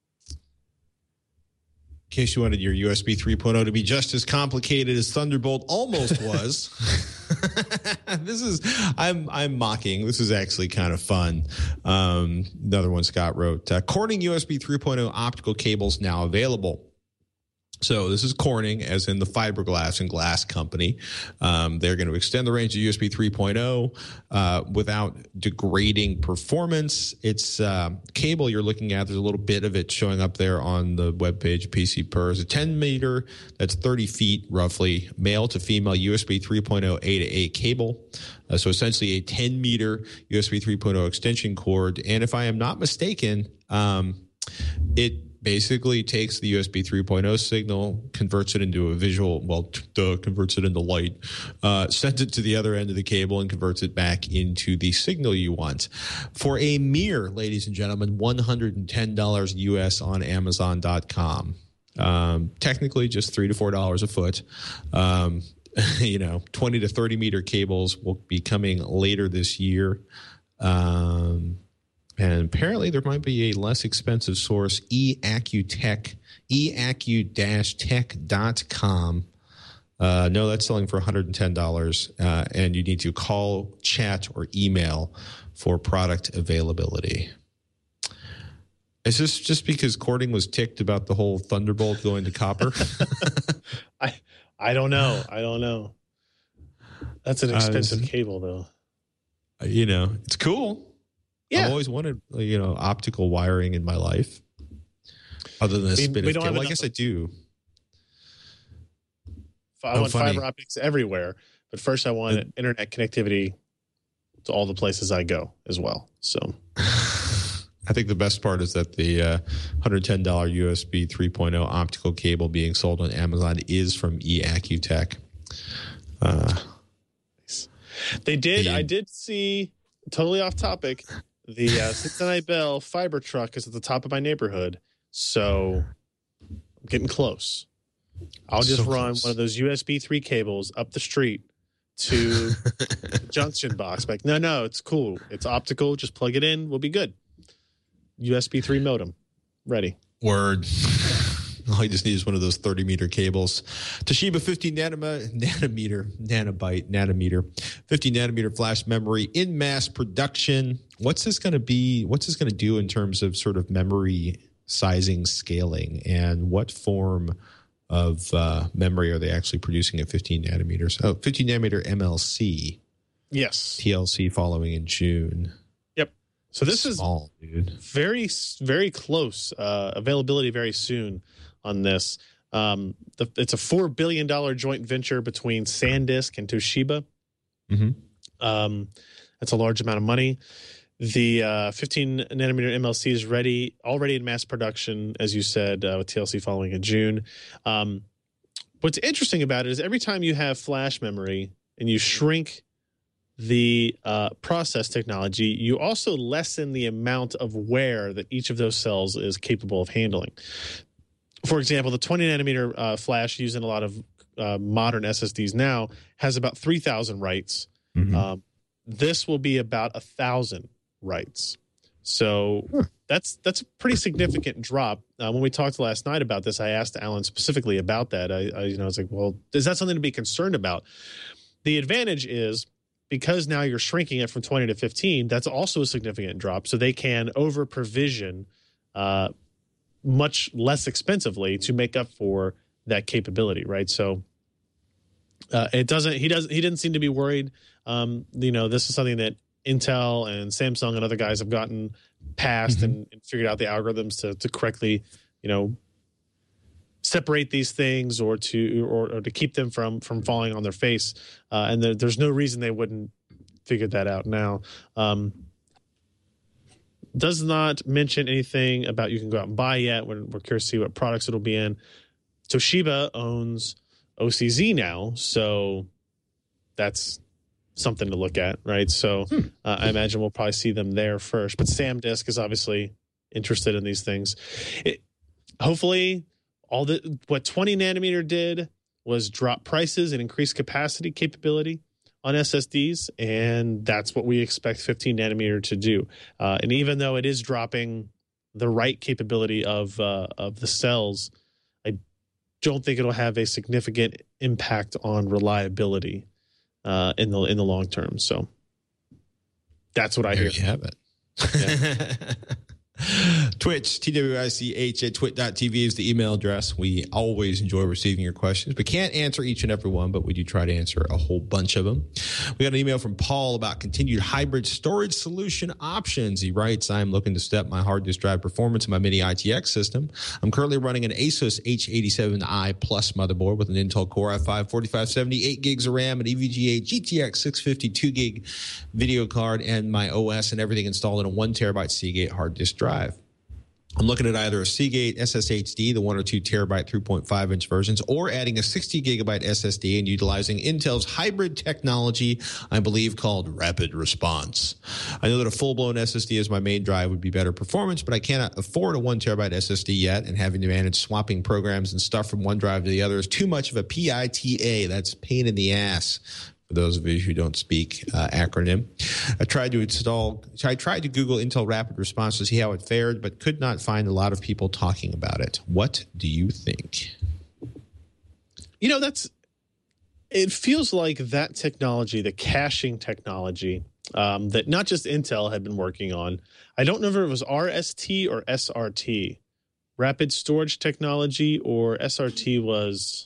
Speaker 1: case you wanted your U S B three point oh to be just as complicated as Thunderbolt almost was, this is I'm I'm mocking. This is actually kind of fun. Um, another one Scott wrote: uh, Corning U S B three point oh optical cables now available. So this is Corning, as in the fiberglass and glass company. Um, they're going to extend the range of U S B three point oh uh, without degrading performance. It's uh, cable you're looking at. There's a little bit of it showing up there on the webpage, P C Per. It's a ten meter, that's thirty feet roughly, male to female U S B three point oh A to A cable. Uh, so essentially a ten meter U S B three point oh extension cord. And if I am not mistaken, um, it basically takes the U S B three point oh signal, converts it into a visual, well, duh, converts it into light, uh, sends it to the other end of the cable and converts it back into the signal you want. For a mere, ladies and gentlemen, one hundred ten dollars U S on Amazon dot com. Um, technically just three to four dollars a foot. Um, you know, twenty to thirty meter cables will be coming later this year. Um, And apparently there might be a less expensive source, eAccuTech, e A C U tech dot com. Uh, no, that's selling for one hundred ten dollars, uh, and you need to call, chat, or email for product availability. Is this just because Corning was ticked about the whole Thunderbolt going to copper?
Speaker 5: I I don't know. I don't know. That's an expensive
Speaker 1: uh,
Speaker 5: cable, though.
Speaker 1: You know, it's cool. Yeah. I've always wanted, you know, optical wiring in my life. Other than a
Speaker 5: we,
Speaker 1: spin
Speaker 5: we
Speaker 1: of
Speaker 5: don't
Speaker 1: cable.
Speaker 5: have
Speaker 1: I guess I do.
Speaker 5: I want oh, fiber optics everywhere, but first I want it, internet connectivity to all the places I go as well. So
Speaker 1: I think the best part is that the uh, one hundred ten dollars U S B three point oh optical cable being sold on Amazon is from eAccuTech. Uh,
Speaker 5: they did.
Speaker 1: the,
Speaker 5: I did see, totally off topic, the uh, Cincinnati Bell fiber truck is at the top of my neighborhood. So I'm getting close. I'll just so run close. one of those U S B three cables up the street to the junction box. Like, no, no, it's cool. It's optical. Just plug it in. We'll be good. U S B three modem. Ready.
Speaker 1: Word. All you just need is one of those thirty meter cables. Toshiba fifteen nanometer, nanometer, nanobyte, nanometer, fifteen nanometer flash memory in mass production. What's this going to be? What's this going to do in terms of sort of memory sizing, scaling, and what form of uh, memory are they actually producing at fifteen nanometers? Oh, fifteen nanometer M L C.
Speaker 5: Yes.
Speaker 1: T L C following in June.
Speaker 5: Yep. So this
Speaker 1: Small,
Speaker 5: is
Speaker 1: dude.
Speaker 5: very, very close. Uh, availability very soon on this. Um, the, it's a four billion dollars joint venture between SanDisk and Toshiba.
Speaker 1: Mm-hmm.
Speaker 5: Um, that's a large amount of money. The uh, fifteen nanometer M L C is ready, already in mass production, as you said, uh, with T L C following in June. Um, what's interesting about it is every time you have flash memory and you shrink the uh, process technology, you also lessen the amount of wear that each of those cells is capable of handling. For example, the twenty nanometer uh, flash used in a lot of uh, modern S S Ds now has about three thousand writes.
Speaker 1: Mm-hmm.
Speaker 5: Um, this will be about one thousand writes. So huh. that's that's a pretty significant drop. Uh, when we talked last night about this, I asked Alan specifically about that. I, I, you know, I was like, well, is that something to be concerned about? The advantage is, because now you're shrinking it from twenty to fifteen, that's also a significant drop. So they can over provision uh, much less expensively to make up for that capability, right? So uh, it doesn't. He doesn't. He didn't seem to be worried. Um, you know, this is something that Intel and Samsung and other guys have gotten past mm-hmm. and, and figured out the algorithms to to correctly, you know, separate these things or to or, or to keep them from from falling on their face. Uh, and there, there's no reason they wouldn't figure that out now. Um, does not mention anything about you can go out and buy yet. We're, we're curious to see what products it'll be in. Toshiba owns O C Z now, so that's something to look at, right? So hmm. uh, I imagine we'll probably see them there first. But SanDisk is obviously interested in these things. It, hopefully, all the what twenty nanometer did was drop prices and increase capacity capability on S S Ds, and that's what we expect fifteen nanometer to do. Uh, and even though it is dropping the write capability of uh, of the cells, I don't think it'll have a significant impact on reliability uh, in the in the long term. So that's what I
Speaker 1: there
Speaker 5: hear.
Speaker 1: You have it. Yeah. Twitch, T W I C H at twit dot t v is the email address. We always enjoy receiving your questions. We can't answer each and every one, but we do try to answer a whole bunch of them. We got an email from Paul about continued hybrid storage solution options. He writes, I'm looking to step my hard disk drive performance in my mini I T X system. I'm currently running an ASUS H eighty-seven i Plus motherboard with an Intel Core i five forty-five seventy, eight gigs of RAM, an E V G A G T X six fifty two gig video card, and my O S and everything installed in a one terabyte Seagate hard disk drive. I'm looking at either a Seagate S S H D, the one or two terabyte three point five inch versions, or adding a sixty gigabyte S S D and utilizing Intel's hybrid technology, I believe called Rapid Response. I know that a full-blown S S D as my main drive would be better performance, but I cannot afford a one terabyte S S D yet, and having to manage swapping programs and stuff from one drive to the other is too much of a P I T A. That's pain in the ass. For those of you who don't speak uh, acronym, I tried to install, I tried to Google Intel Rapid Response to see how it fared, but could not find a lot of people talking about it. What do you think?
Speaker 5: You know, that's, it feels like that technology, the caching technology um, that not just Intel had been working on. I don't know if it was R S T or S R T, Rapid Storage Technology, or S R T was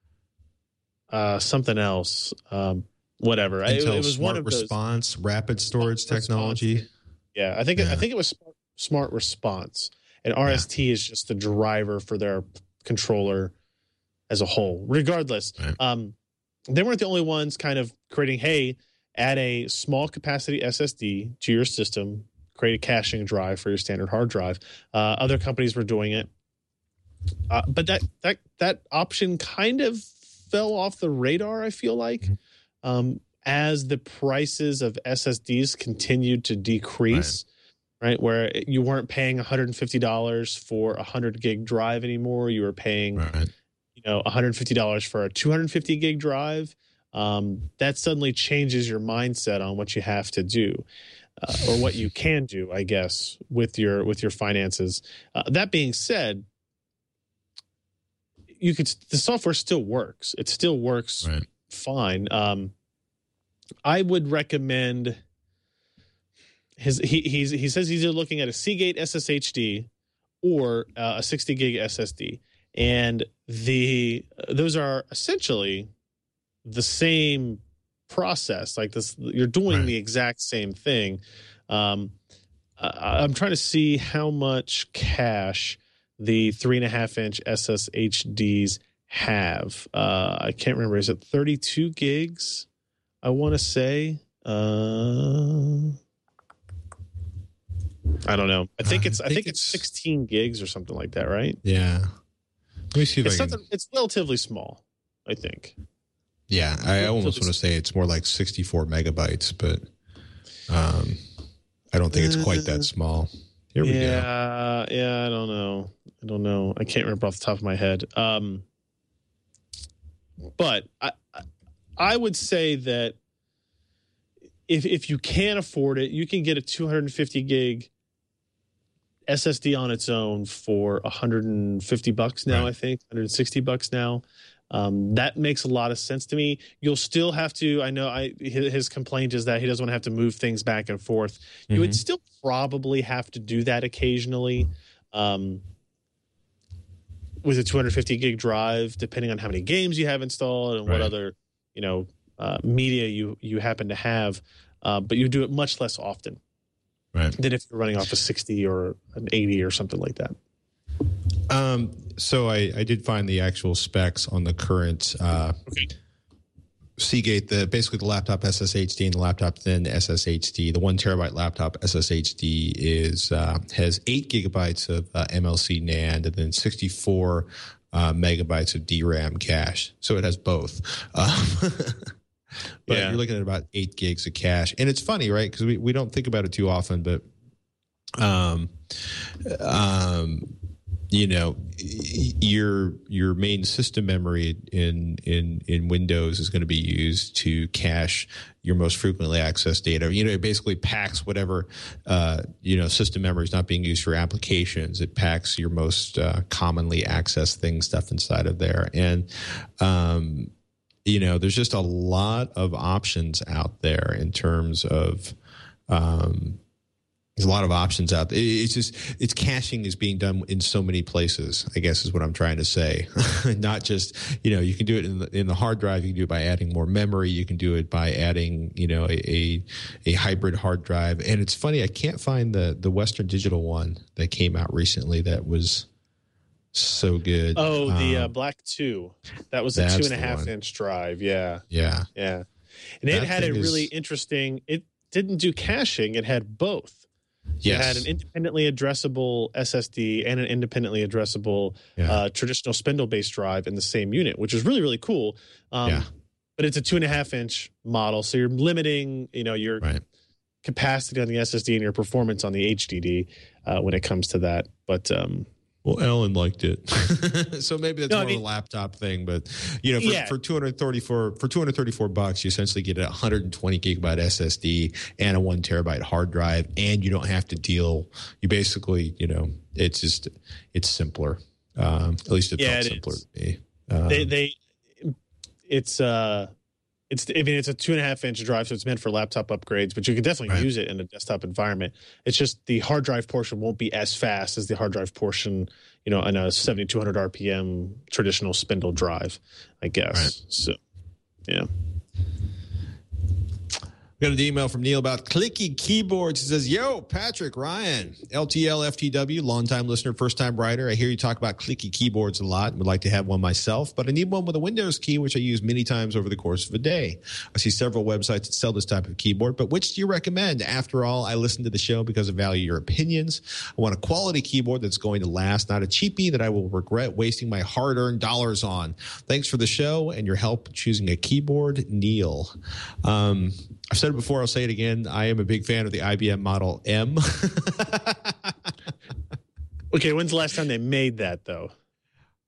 Speaker 5: uh, something else. Um, Whatever.
Speaker 1: Intel
Speaker 5: it, it was
Speaker 1: Smart
Speaker 5: one of those
Speaker 1: Response, rapid storage technology.
Speaker 5: Response. Yeah, I think yeah. I think it was Smart Response, and R S T yeah. is just the driver for their controller as a whole. Regardless, right. um, they weren't the only ones kind of creating. Hey, add a small capacity S S D to your system, create a caching drive for your standard hard drive. Uh, other companies were doing it, uh, but that that that option kind of fell off the radar. I feel like. Mm-hmm. Um, as the prices of S S Ds continued to decrease, right, right where you weren't paying one hundred fifty dollars for a one hundred gig drive anymore. You were paying, right. you know, one hundred fifty dollars for a two hundred fifty gig drive. Um, that suddenly changes your mindset on what you have to do uh, or what you can do, I guess, with your with your finances. Uh, that being said, you could the software still works. It still works
Speaker 1: right.
Speaker 5: fine. Um, I would recommend his. He he's, he says he's either looking at a Seagate S S H D or uh, a sixty gig S S D, and the those are essentially the same process. Like this, you're doing
Speaker 1: right.
Speaker 5: the exact same thing. Um, I, I'm trying to see how much cache the three and a half inch S S H Ds have. Uh, I can't remember. Is it thirty-two gigs? I want to say. Uh, I don't know. I think it's. Uh, I, think I think it's, it's sixteen gigs or something like that, right?
Speaker 1: Yeah. Let me see if
Speaker 5: it's
Speaker 1: I can.
Speaker 5: something. It's relatively small, I think.
Speaker 1: Yeah, I almost want to say it's more like sixty-four megabytes, but um, I don't think it's quite that small. Here we
Speaker 5: yeah, go. Yeah, I don't know. I don't know. I can't remember off the top of my head. Um, but I, I would say that if if you can't afford it, you can get a two hundred fifty gig S S D on its own for one hundred fifty bucks now. Right. I think one hundred sixty bucks now. Um, that makes a lot of sense to me. You'll still have to, I know I, his complaint is that he doesn't want to have to move things back and forth. You mm-hmm. would still probably have to do that occasionally um, with a two hundred fifty gig drive, depending on how many games you have installed and right. what other, you know, uh, media you, you happen to have. Uh, but you do it much less often
Speaker 1: right.
Speaker 5: than if you're running off a sixty or an eighty or something like that.
Speaker 1: Um, so I, I did find the actual specs on the current uh, okay. Seagate, the basically the laptop S S H D and the laptop thin S S H D. The one terabyte laptop S S H D is uh, has eight gigabytes of uh, M L C NAND and then sixty-four uh, megabytes of D RAM cache. So it has both. Um, but yeah. you're looking at about eight gigs of cache, and it's funny, right? Because we, we don't think about it too often, but um, um. you know, your your main system memory in in in Windows is going to be used to cache your most frequently accessed data. You know, it basically packs whatever uh, you know system memory is not being used for applications. It packs your most uh, commonly accessed things, stuff inside of there, and um, you know, there's just a lot of options out there in terms of. Um, There's a lot of options out there. It's just it's caching is being done in so many places, I guess is what I'm trying to say. Not just, you know, you can do it in the, in the hard drive. You can do it by adding more memory. You can do it by adding, you know, a, a, a hybrid hard drive. And it's funny, I can't find the, the Western Digital one that came out recently that was so good.
Speaker 5: Oh, the
Speaker 1: um,
Speaker 5: uh, Black two. That was a two and a half inch drive. Yeah.
Speaker 1: Yeah.
Speaker 5: Yeah. And it
Speaker 1: that
Speaker 5: had a really
Speaker 1: is,
Speaker 5: interesting, it didn't do caching. It had both.
Speaker 1: Yes.
Speaker 5: It had an independently addressable S S D and an independently addressable yeah. uh, traditional spindle-based drive in the same unit, which is really, really cool. Um, yeah. But it's a two and a half inch model, so you're limiting, you know, your right. capacity on the S S D and your performance on the H D D uh, when it comes to that. But um,
Speaker 1: well, Alan liked it, so maybe that's
Speaker 5: no,
Speaker 1: more
Speaker 5: I mean,
Speaker 1: of a laptop thing. But you know, for,
Speaker 5: yeah.
Speaker 1: for two hundred thirty-four for two hundred thirty-four bucks, you essentially get a one hundred twenty gigabyte S S D and a one terabyte hard drive, and you don't have to deal. You basically, you know, it's just it's simpler. Um, at least it
Speaker 5: yeah,
Speaker 1: felt
Speaker 5: it
Speaker 1: simpler
Speaker 5: is.
Speaker 1: to me. Um,
Speaker 5: they they it's uh. It's, I mean, it's a two and a half inch drive, so it's meant for laptop upgrades, but you can definitely
Speaker 1: right.
Speaker 5: use it in a desktop environment. It's just the hard drive portion won't be as fast as the hard drive portion, you know, in a seventy-two hundred R P M traditional spindle drive, I guess.
Speaker 1: Right.
Speaker 5: So, yeah.
Speaker 1: Got an email from Neil about Clicky Keyboards. He says, yo, Patrick, Ryan, L T L F T W, longtime listener, first-time writer. I hear you talk about Clicky Keyboards a lot and would like to have one myself, but I need one with a Windows key, which I use many times over the course of a day. I see several websites that sell this type of keyboard, but which do you recommend? After all, I listen to the show because I value your opinions. I want a quality keyboard that's going to last, not a cheapie that I will regret wasting my hard-earned dollars on. Thanks for the show and your help choosing a keyboard, Neil. Um, I've said it before, I'll say it again. I am a big fan of the I B M Model M.
Speaker 5: Okay, when's the last time they made that, though?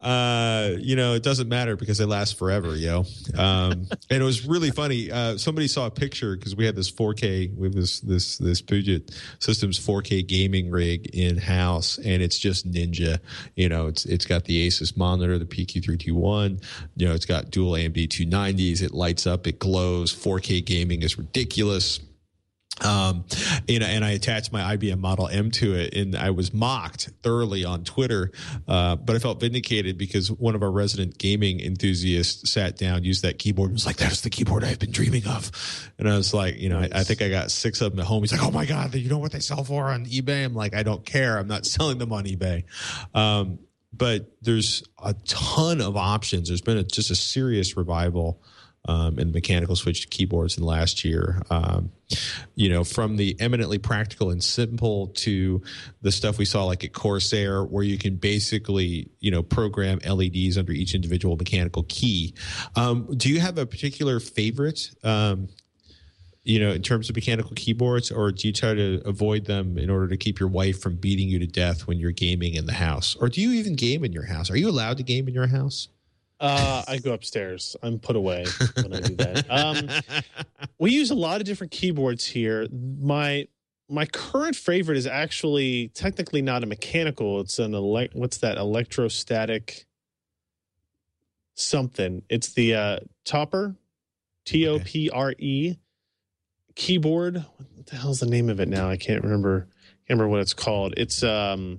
Speaker 1: uh, you know, it doesn't matter because they last forever, yo. Um, and it was really funny. Uh, somebody saw a picture because we had this four K with this this this Puget Systems four K gaming rig in house, and it's just ninja. You know, it's it's got the Asus monitor, the P Q three twenty-one. You know, it's got dual A M D two nineties. It lights up, it glows. four K gaming is ridiculous. Um, you know, and I attached my I B M Model M to it, and I was mocked thoroughly on Twitter. Uh, but I felt vindicated because one of our resident gaming enthusiasts sat down, used that keyboard, and was like, "That's the keyboard I've been dreaming of." And I was like, you know, I, I think I got six of them at home. He's like, "Oh my God, you know what they sell for on eBay?" I'm like, "I don't care. I'm not selling them on eBay." Um, but there's a ton of options. There's been a, just a serious revival Um, and mechanical switch keyboards in the last year, um, you know, from the eminently practical and simple to the stuff we saw like at Corsair, where you can basically, you know, program L E Ds under each individual mechanical key. Um, do you have a particular favorite, um, you know, in terms of mechanical keyboards, or do you try to avoid them in order to keep your wife from beating you to death when you're gaming in the house? Or do you even game in your house? Are you allowed to game in your house?
Speaker 5: Uh, I go upstairs. I'm put away when I do that. Um, we use a lot of different keyboards here. My my current favorite is actually technically not a mechanical. It's an elect. What's that? Electrostatic something. It's the uh, Topper, T O P R E keyboard. What the hell's the name of it now? I can't remember. Can't remember what it's called. It's um.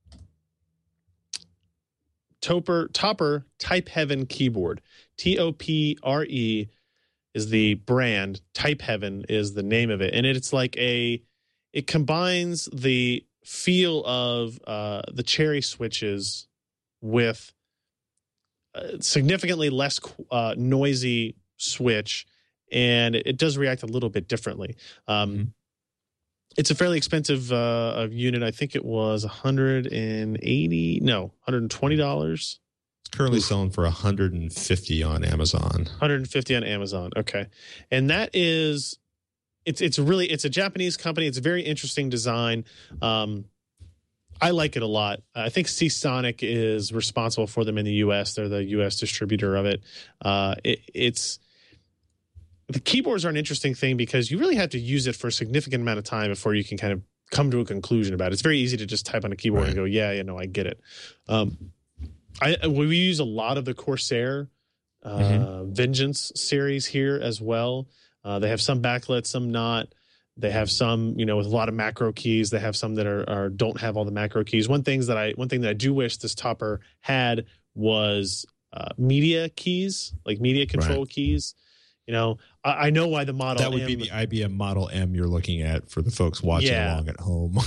Speaker 5: Topper, Topper Type Heaven keyboard. T O P R E is the brand. Type Heaven is the name of it. And it's like a, it combines the feel of uh, the Cherry switches with a significantly less uh, noisy switch. And it does react a little bit differently. Um, mm-hmm. It's a fairly expensive uh, unit. I think it was one hundred eighty, no, one hundred twenty dollars.
Speaker 1: It's currently Oof. selling for one hundred fifty on Amazon.
Speaker 5: one hundred fifty on Amazon. Okay. And that is, it's it's really, it's a Japanese company. It's a very interesting design. Um, I like it a lot. I think Seasonic is responsible for them in the U S. They're the U S distributor of it. Uh, it it's, The keyboards are an interesting thing because you really have to use it for a significant amount of time before you can kind of come to a conclusion about it. It's very easy to just type on a keyboard right. and go, yeah, you know, I get it. Um, I we use a lot of the Corsair uh, mm-hmm. Vengeance series here as well. Uh, they have some backlit, some not. They have some, you know, with a lot of macro keys. They have some that are, are don't have all the macro keys. One things that I one thing that I do wish this Topper had was uh, media keys, like media control right. keys. You know, I, I know why the Model
Speaker 1: that would
Speaker 5: M,
Speaker 1: be the I B M Model M you're looking at for the folks watching yeah. along at home.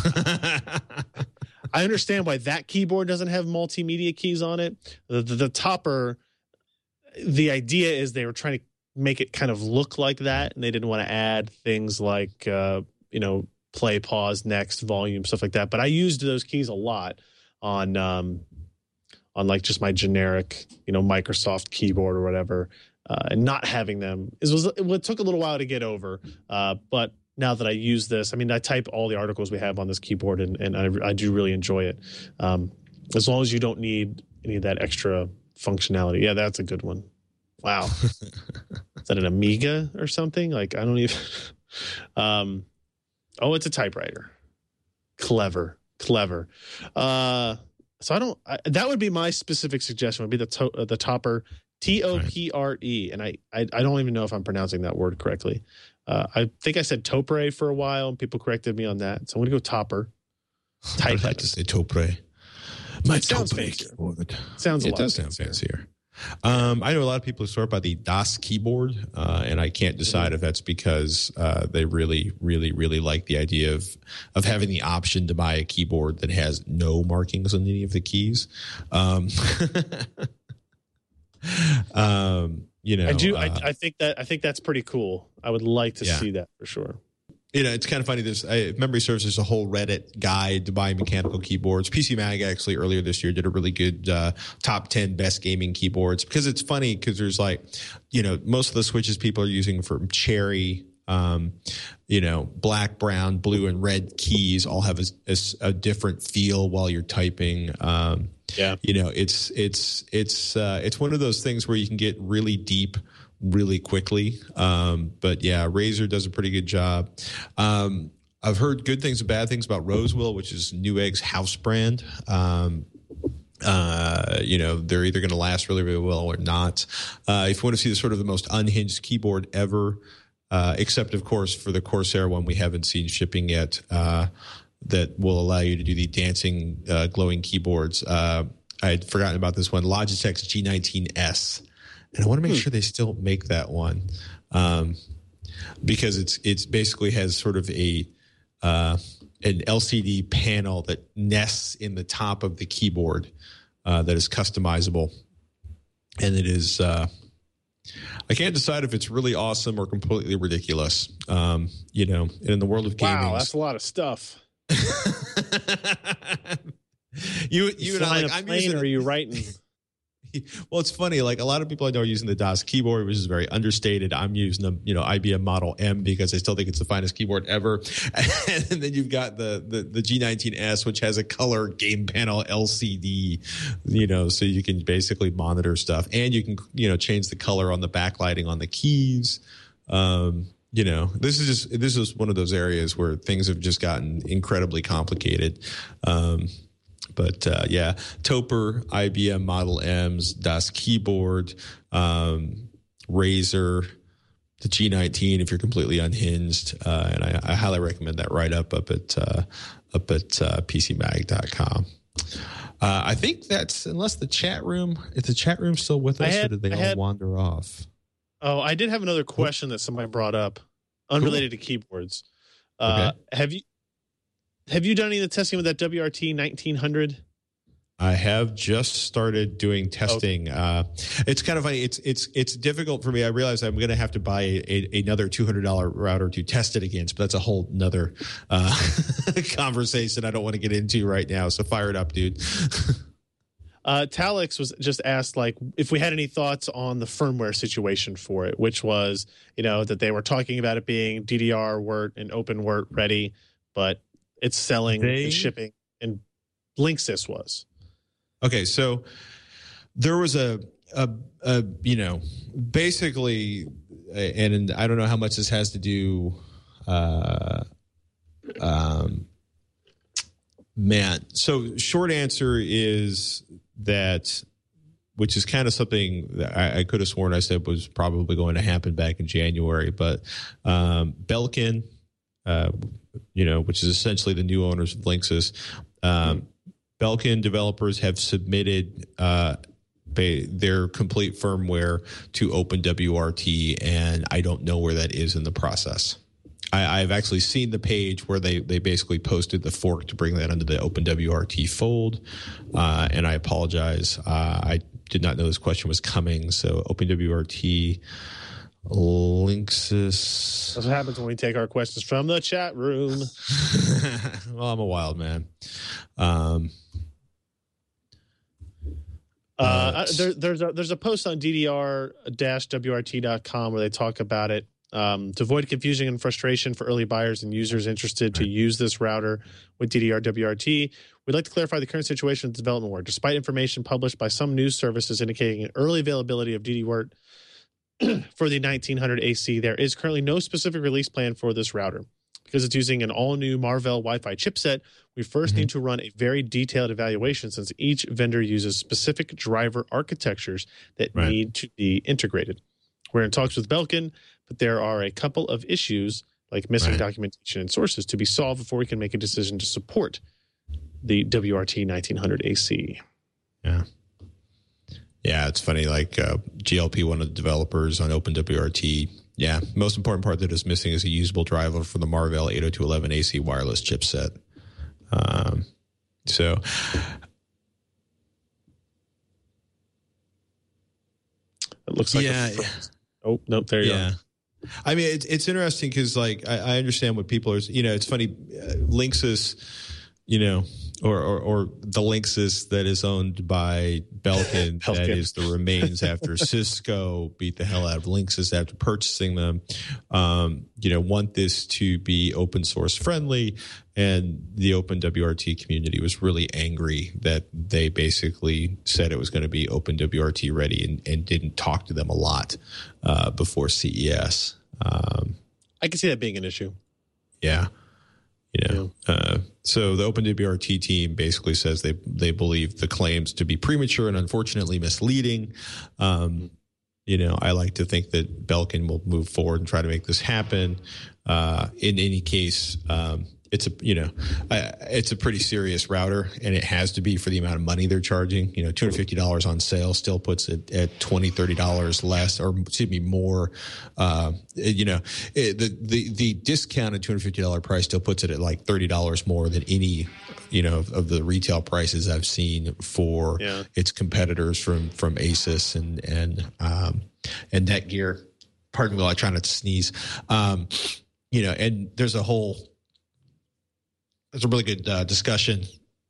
Speaker 5: I understand why that keyboard doesn't have multimedia keys on it. The, the, the Topper, the idea is they were trying to make it kind of look like that, and they didn't want to add things like, uh, you know, play, pause, next, volume, stuff like that. But I used those keys a lot on, um, on like just my generic, you know, Microsoft keyboard or whatever. Uh, and not having them is was it took a little while to get over. Uh, but now that I use this, I mean, I type all the articles we have on this keyboard, and, and I, I do really enjoy it. Um, as long as you don't need any of that extra functionality. Yeah, that's a good one. Wow. Is that an Amiga or something? Like, I don't even. um, oh, it's a typewriter. Clever, clever. Uh, so I don't. I, that would be my specific suggestion. Would be the to, uh, the Topper. T O P R E, and I, I I don't even know if I'm pronouncing that word correctly. Uh, I think I said Topre for a while, and people corrected me on that. So I'm going to go Topper.
Speaker 1: I'd like to say Topre. My
Speaker 5: it sounds
Speaker 1: Topre
Speaker 5: fancier.
Speaker 1: keyboard.
Speaker 5: Sounds a
Speaker 1: it
Speaker 5: lot
Speaker 1: does
Speaker 5: fancier.
Speaker 1: sound fancier. Um, I know a lot of people swear by the DOS keyboard, uh, and I can't decide mm-hmm. if that's because uh, they really, really, really like the idea of of having the option to buy a keyboard that has no markings on any of the keys. Um, um, you know,
Speaker 5: I do.
Speaker 1: Uh,
Speaker 5: I, I think that I think that's pretty cool. I would like to
Speaker 1: yeah.
Speaker 5: see that for sure.
Speaker 1: You know, it's kind of funny. There's, I, memory serves, there's a whole Reddit guide to buy mechanical keyboards. P C Mag actually earlier this year did a really good uh, top ten best gaming keyboards, because it's funny because there's like, you know, most of the switches people are using from Cherry, um, you know, black, brown, blue, and red keys all have a, a, a different feel while you're typing. Um,
Speaker 5: Yeah.
Speaker 1: You know, it's it's it's uh, it's one of those things where you can get really deep really quickly. Um, but yeah, Razor does a pretty good job. Um, I've heard good things and bad ththings about Rosewell, which is Newegg's house brand. Um, uh, you know, they're either going to last really, really well or not. Uh, if you want to see the sort of the most unhinged keyboard ever, uh, except of course for the Corsair one we haven't seen shipping yet, uh, that will allow you to do the dancing, uh, glowing keyboards. Uh, I had forgotten about this one, Logitech's G nineteen S. And I want to make hmm. sure they still make that one. Um, because it's, it's basically has sort of a, uh, an L C D panel that nests in the top of the keyboard, uh, that is customizable. And it is, uh, I can't decide if it's really awesome or completely ridiculous. Um, you know, and in the world of gaming.
Speaker 5: Wow, that's a lot of stuff.
Speaker 1: you, you and I, like,
Speaker 5: a
Speaker 1: I'm
Speaker 5: plane,
Speaker 1: using,
Speaker 5: or are you writing?
Speaker 1: Well, it's funny. Like a lot of people I know are using the DOS keyboard, which is very understated. I'm using the, you know, I B M Model M because I still think it's the finest keyboard ever. And then you've got the, the, the G nineteen S, which has a color game panel L C D, you know, so you can basically monitor stuff and you can, you know, change the color on the backlighting on the keys. Um, you know, this is just, this is one of those areas where things have just gotten incredibly complicated. Um, But uh, yeah, Topper, I B M Model M's, DOS keyboard, um, Razer, the G nineteen if you're completely unhinged, uh, and I, I highly recommend that write up up at uh, up at uh, P C mag dot com. Uh, I think that's unless the chat room, is the chat room still with us, had, or did they I all had, wander off?
Speaker 5: Oh, I did have another question that somebody brought up, unrelated cool. to keyboards. Uh, okay. Have you? Have you done any of the testing with that W R T nineteen hundred?
Speaker 1: I have just started doing testing. Okay. Uh, it's kind of funny. It's it's it's difficult for me. I realize I'm going to have to buy a, a, another two hundred dollars router to test it against, but that's a whole nother uh, conversation I don't want to get into right now. So fire it up, dude.
Speaker 5: uh, Talix was just asked, like, if we had any thoughts on the firmware situation for it, which was, you know, that they were talking about it being D D R wort and OpenWrt ready, but it's selling they, and shipping, and Linksys was.
Speaker 1: Okay, so there was a, a, a you know, basically, and, and I don't know how much this has to do, uh, um, man. So short answer is that, which is kind of something that I, I could have sworn I said was probably going to happen back in January, but um, Belkin, uh, you know, which is essentially the new owners of Linksys. Um, Belkin developers have submitted uh, they, their complete firmware to OpenWRT, and I don't know where that is in the process. I, I've actually seen the page where they, they basically posted the fork to bring that under the OpenWRT fold, uh, and I apologize. Uh, I did not know this question was coming, so OpenWRT... Linksys.
Speaker 5: That's what happens when we take our questions from the chat room.
Speaker 1: Well, I'm a wild man. Um,
Speaker 5: uh, there, there's a there's a post on D D R W R T dot com where they talk about it. Um, to avoid confusion and frustration for early buyers and users interested to use this router with D D R W R T, we'd like to clarify the current situation with development work. Despite information published by some news services indicating an early availability of D D wort for the nineteen hundred A C, there is currently no specific release plan for this router. Because it's using an all-new Marvell Wi-Fi chipset, we first mm-hmm. need to run a very detailed evaluation since each vendor uses specific driver architectures that right. need to be integrated. We're in talks with Belkin, but there are a couple of issues like missing right. documentation and sources to be solved before we can make a decision to support the W R T nineteen hundred A C.
Speaker 1: Yeah. Yeah, it's funny, like uh, G L P, one of the developers on OpenWRT. Yeah, most important part that is missing is a usable driver for the Marvell eight oh two dot eleven A C wireless chipset. Um, so,
Speaker 5: it looks like
Speaker 1: yeah.
Speaker 5: A, oh, nope, there you
Speaker 1: yeah. go. I mean, it's it's interesting because, like, I, I understand what people are. You know, it's funny. Uh, Linksys, you know, Or, or, or the Linksys that is owned by Belkin,
Speaker 5: Belkin.
Speaker 1: that is the remains after Cisco beat the hell out of Linksys after purchasing them, um, you know, want this to be open source friendly. And the Open W R T community was really angry that they basically said it was going to be Open W R T ready and, and didn't talk to them a lot uh, before C E S. Um,
Speaker 5: I can see that being an issue.
Speaker 1: Yeah. You know, yeah. uh, so the Open W R T team basically says they they believe the claims to be premature and unfortunately misleading. Um, you know, I like to think that Belkin will move forward and try to make this happen. Uh, in any case, um, it's a you know, uh, it's a pretty serious router, and it has to be for the amount of money they're charging. You know, two hundred fifty dollars on sale still puts it at twenty, thirty dollars less, or excuse me, more. Uh, you know, it, the the the discounted two hundred fifty dollars price still puts it at like thirty dollars more than any, you know, of, of the retail prices I've seen for yeah. its competitors from from Asus and and um, and Netgear. Pardon me while I try not to sneeze. Um, you know, and there's a whole. There's a really good uh, discussion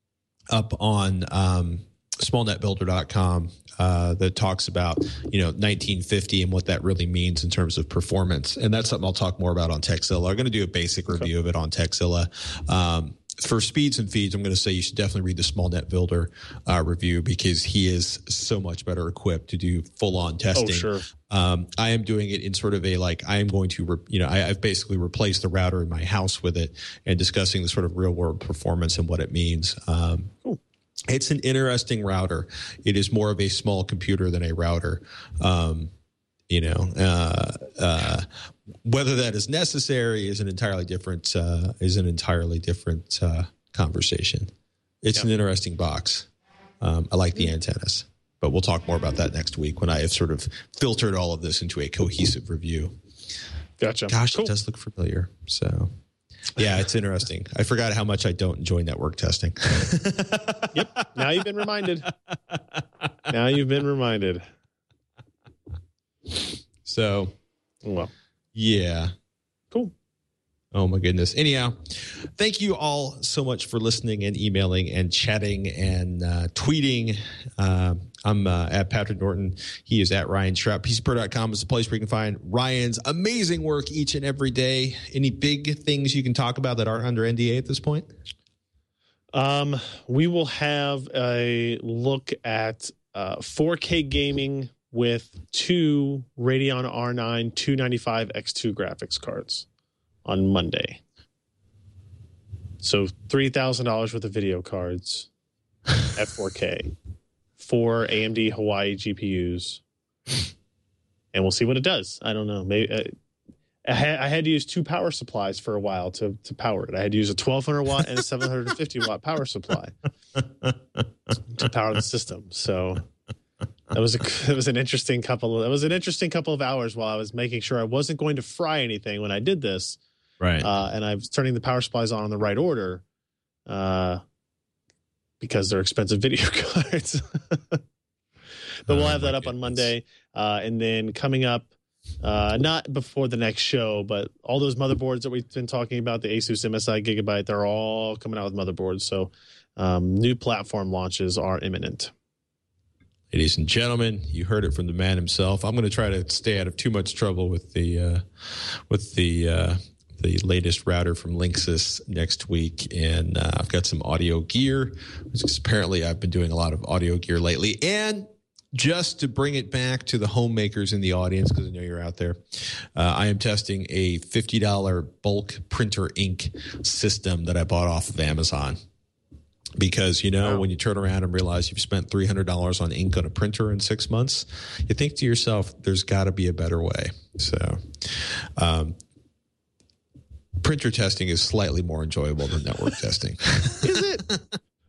Speaker 1: up on um, small net builder dot com uh, that talks about, you know, nineteen fifty and what that really means in terms of performance. And that's something I'll talk more about on TechZilla. I'm going to do a basic review okay. of it on TechZilla. Um, for speeds and feeds, I'm going to say you should definitely read the Small Net Builder uh, review because he is so much better equipped to do full-on testing.
Speaker 5: Oh, sure.
Speaker 1: Um, I am doing it in sort of a like I am going to, re, you know, I, I've basically replaced the router in my house with it and discussing the sort of real world performance and what it means. Um, cool. It's an interesting router. It is more of a small computer than a router. Um, you know, uh, uh, whether that is necessary is an entirely different uh, is an entirely different uh, conversation. It's yeah. an interesting box. Um, I like the antennas. But we'll talk more about that next week when I have sort of filtered all of this into a cohesive review.
Speaker 5: Gotcha.
Speaker 1: Gosh,
Speaker 5: cool.
Speaker 1: It does look familiar. So, yeah, it's interesting. I forgot how much I don't enjoy network testing.
Speaker 5: Yep. Now you've been reminded. Now you've been reminded.
Speaker 1: So,
Speaker 5: well,
Speaker 1: yeah.
Speaker 5: Cool.
Speaker 1: Oh, my goodness. Anyhow, thank you all so much for listening and emailing and chatting and uh, tweeting. Uh, I'm uh, at Patrick Norton. He is at Ryan Schrapp. P C Pro dot com is the place where you can find Ryan's amazing work each and every day. Any big things you can talk about that aren't under N D A at this point?
Speaker 5: Um, we will have a look at uh, four K gaming with two Radeon R nine two ninety-five X two graphics cards on Monday. So three thousand dollars worth of video cards at four K, four A M D Hawaii G P Us, and we'll see what it does. I don't know. Maybe uh, I, had, I had to use two power supplies for a while to to power it. I had to use a twelve hundred watt and a seven hundred fifty watt power supply to power the system. So that was a that was an interesting couple of that was an interesting couple of hours while I was making sure I wasn't going to fry anything when I did this.
Speaker 1: Right.
Speaker 5: Uh, and I was turning the power supplies on in the right order uh, because they're expensive video cards. But oh, we'll have that up goodness. on Monday. Uh, and then coming up, uh, not before the next show, but all those motherboards that we've been talking about, the Asus M S I Gigabyte, they're all coming out with motherboards. So um, new platform launches are imminent.
Speaker 1: Ladies and gentlemen, you heard it from the man himself. I'm going to try to stay out of too much trouble with the uh, with the uh, the latest router from Linksys next week, and uh, I've got some audio gear. Apparently, I've been doing a lot of audio gear lately, and just to bring it back to the homemakers in the audience, because I know you're out there, uh, I am testing a fifty dollars bulk printer ink system that I bought off of Amazon. Because, you know, wow. when you turn around and realize you've spent three hundred dollars on ink on a printer in six months, you think to yourself, there's got to be a better way. So um, printer testing is slightly more enjoyable than network testing.
Speaker 5: Is it?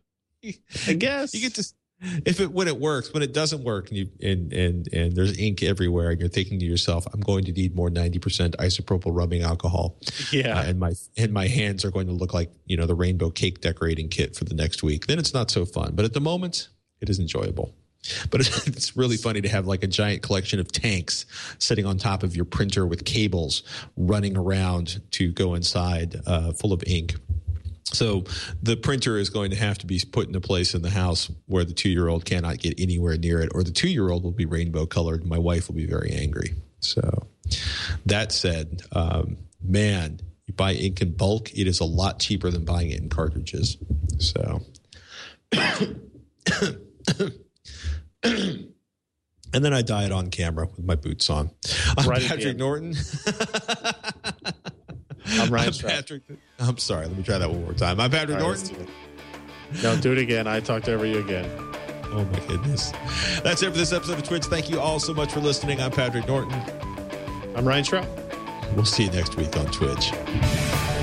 Speaker 5: I guess.
Speaker 1: You get to... If it when it works, when it doesn't work, and you and and and there's ink everywhere, and you're thinking to yourself, "I'm going to need more ninety percent isopropyl rubbing alcohol."
Speaker 5: Yeah,
Speaker 1: uh, and my and my hands are going to look like, you know, the rainbow cake decorating kit for the next week. Then it's not so fun. But at the moment, it is enjoyable. But it's, it's really funny to have like a giant collection of tanks sitting on top of your printer with cables running around to go inside, uh, full of ink. So the printer is going to have to be put in a place in the house where the two-year-old cannot get anywhere near it, or the two-year-old will be rainbow colored. My wife will be very angry. So that said, um, man, you buy ink in bulk, it is a lot cheaper than buying it in cartridges. So, and then I died on camera with my boots on. I'm right Patrick Norton.
Speaker 5: I'm Ryan
Speaker 1: I'm Patrick. I'm sorry. Let me try that one more time. I'm Patrick
Speaker 5: right,
Speaker 1: Norton.
Speaker 5: Do no, do it again. I talked over you again.
Speaker 1: Oh, my goodness. That's it for this episode of Twitch. Thank you all so much for listening. I'm Patrick Norton.
Speaker 5: I'm Ryan Shrout.
Speaker 1: We'll see you next week on Twitch.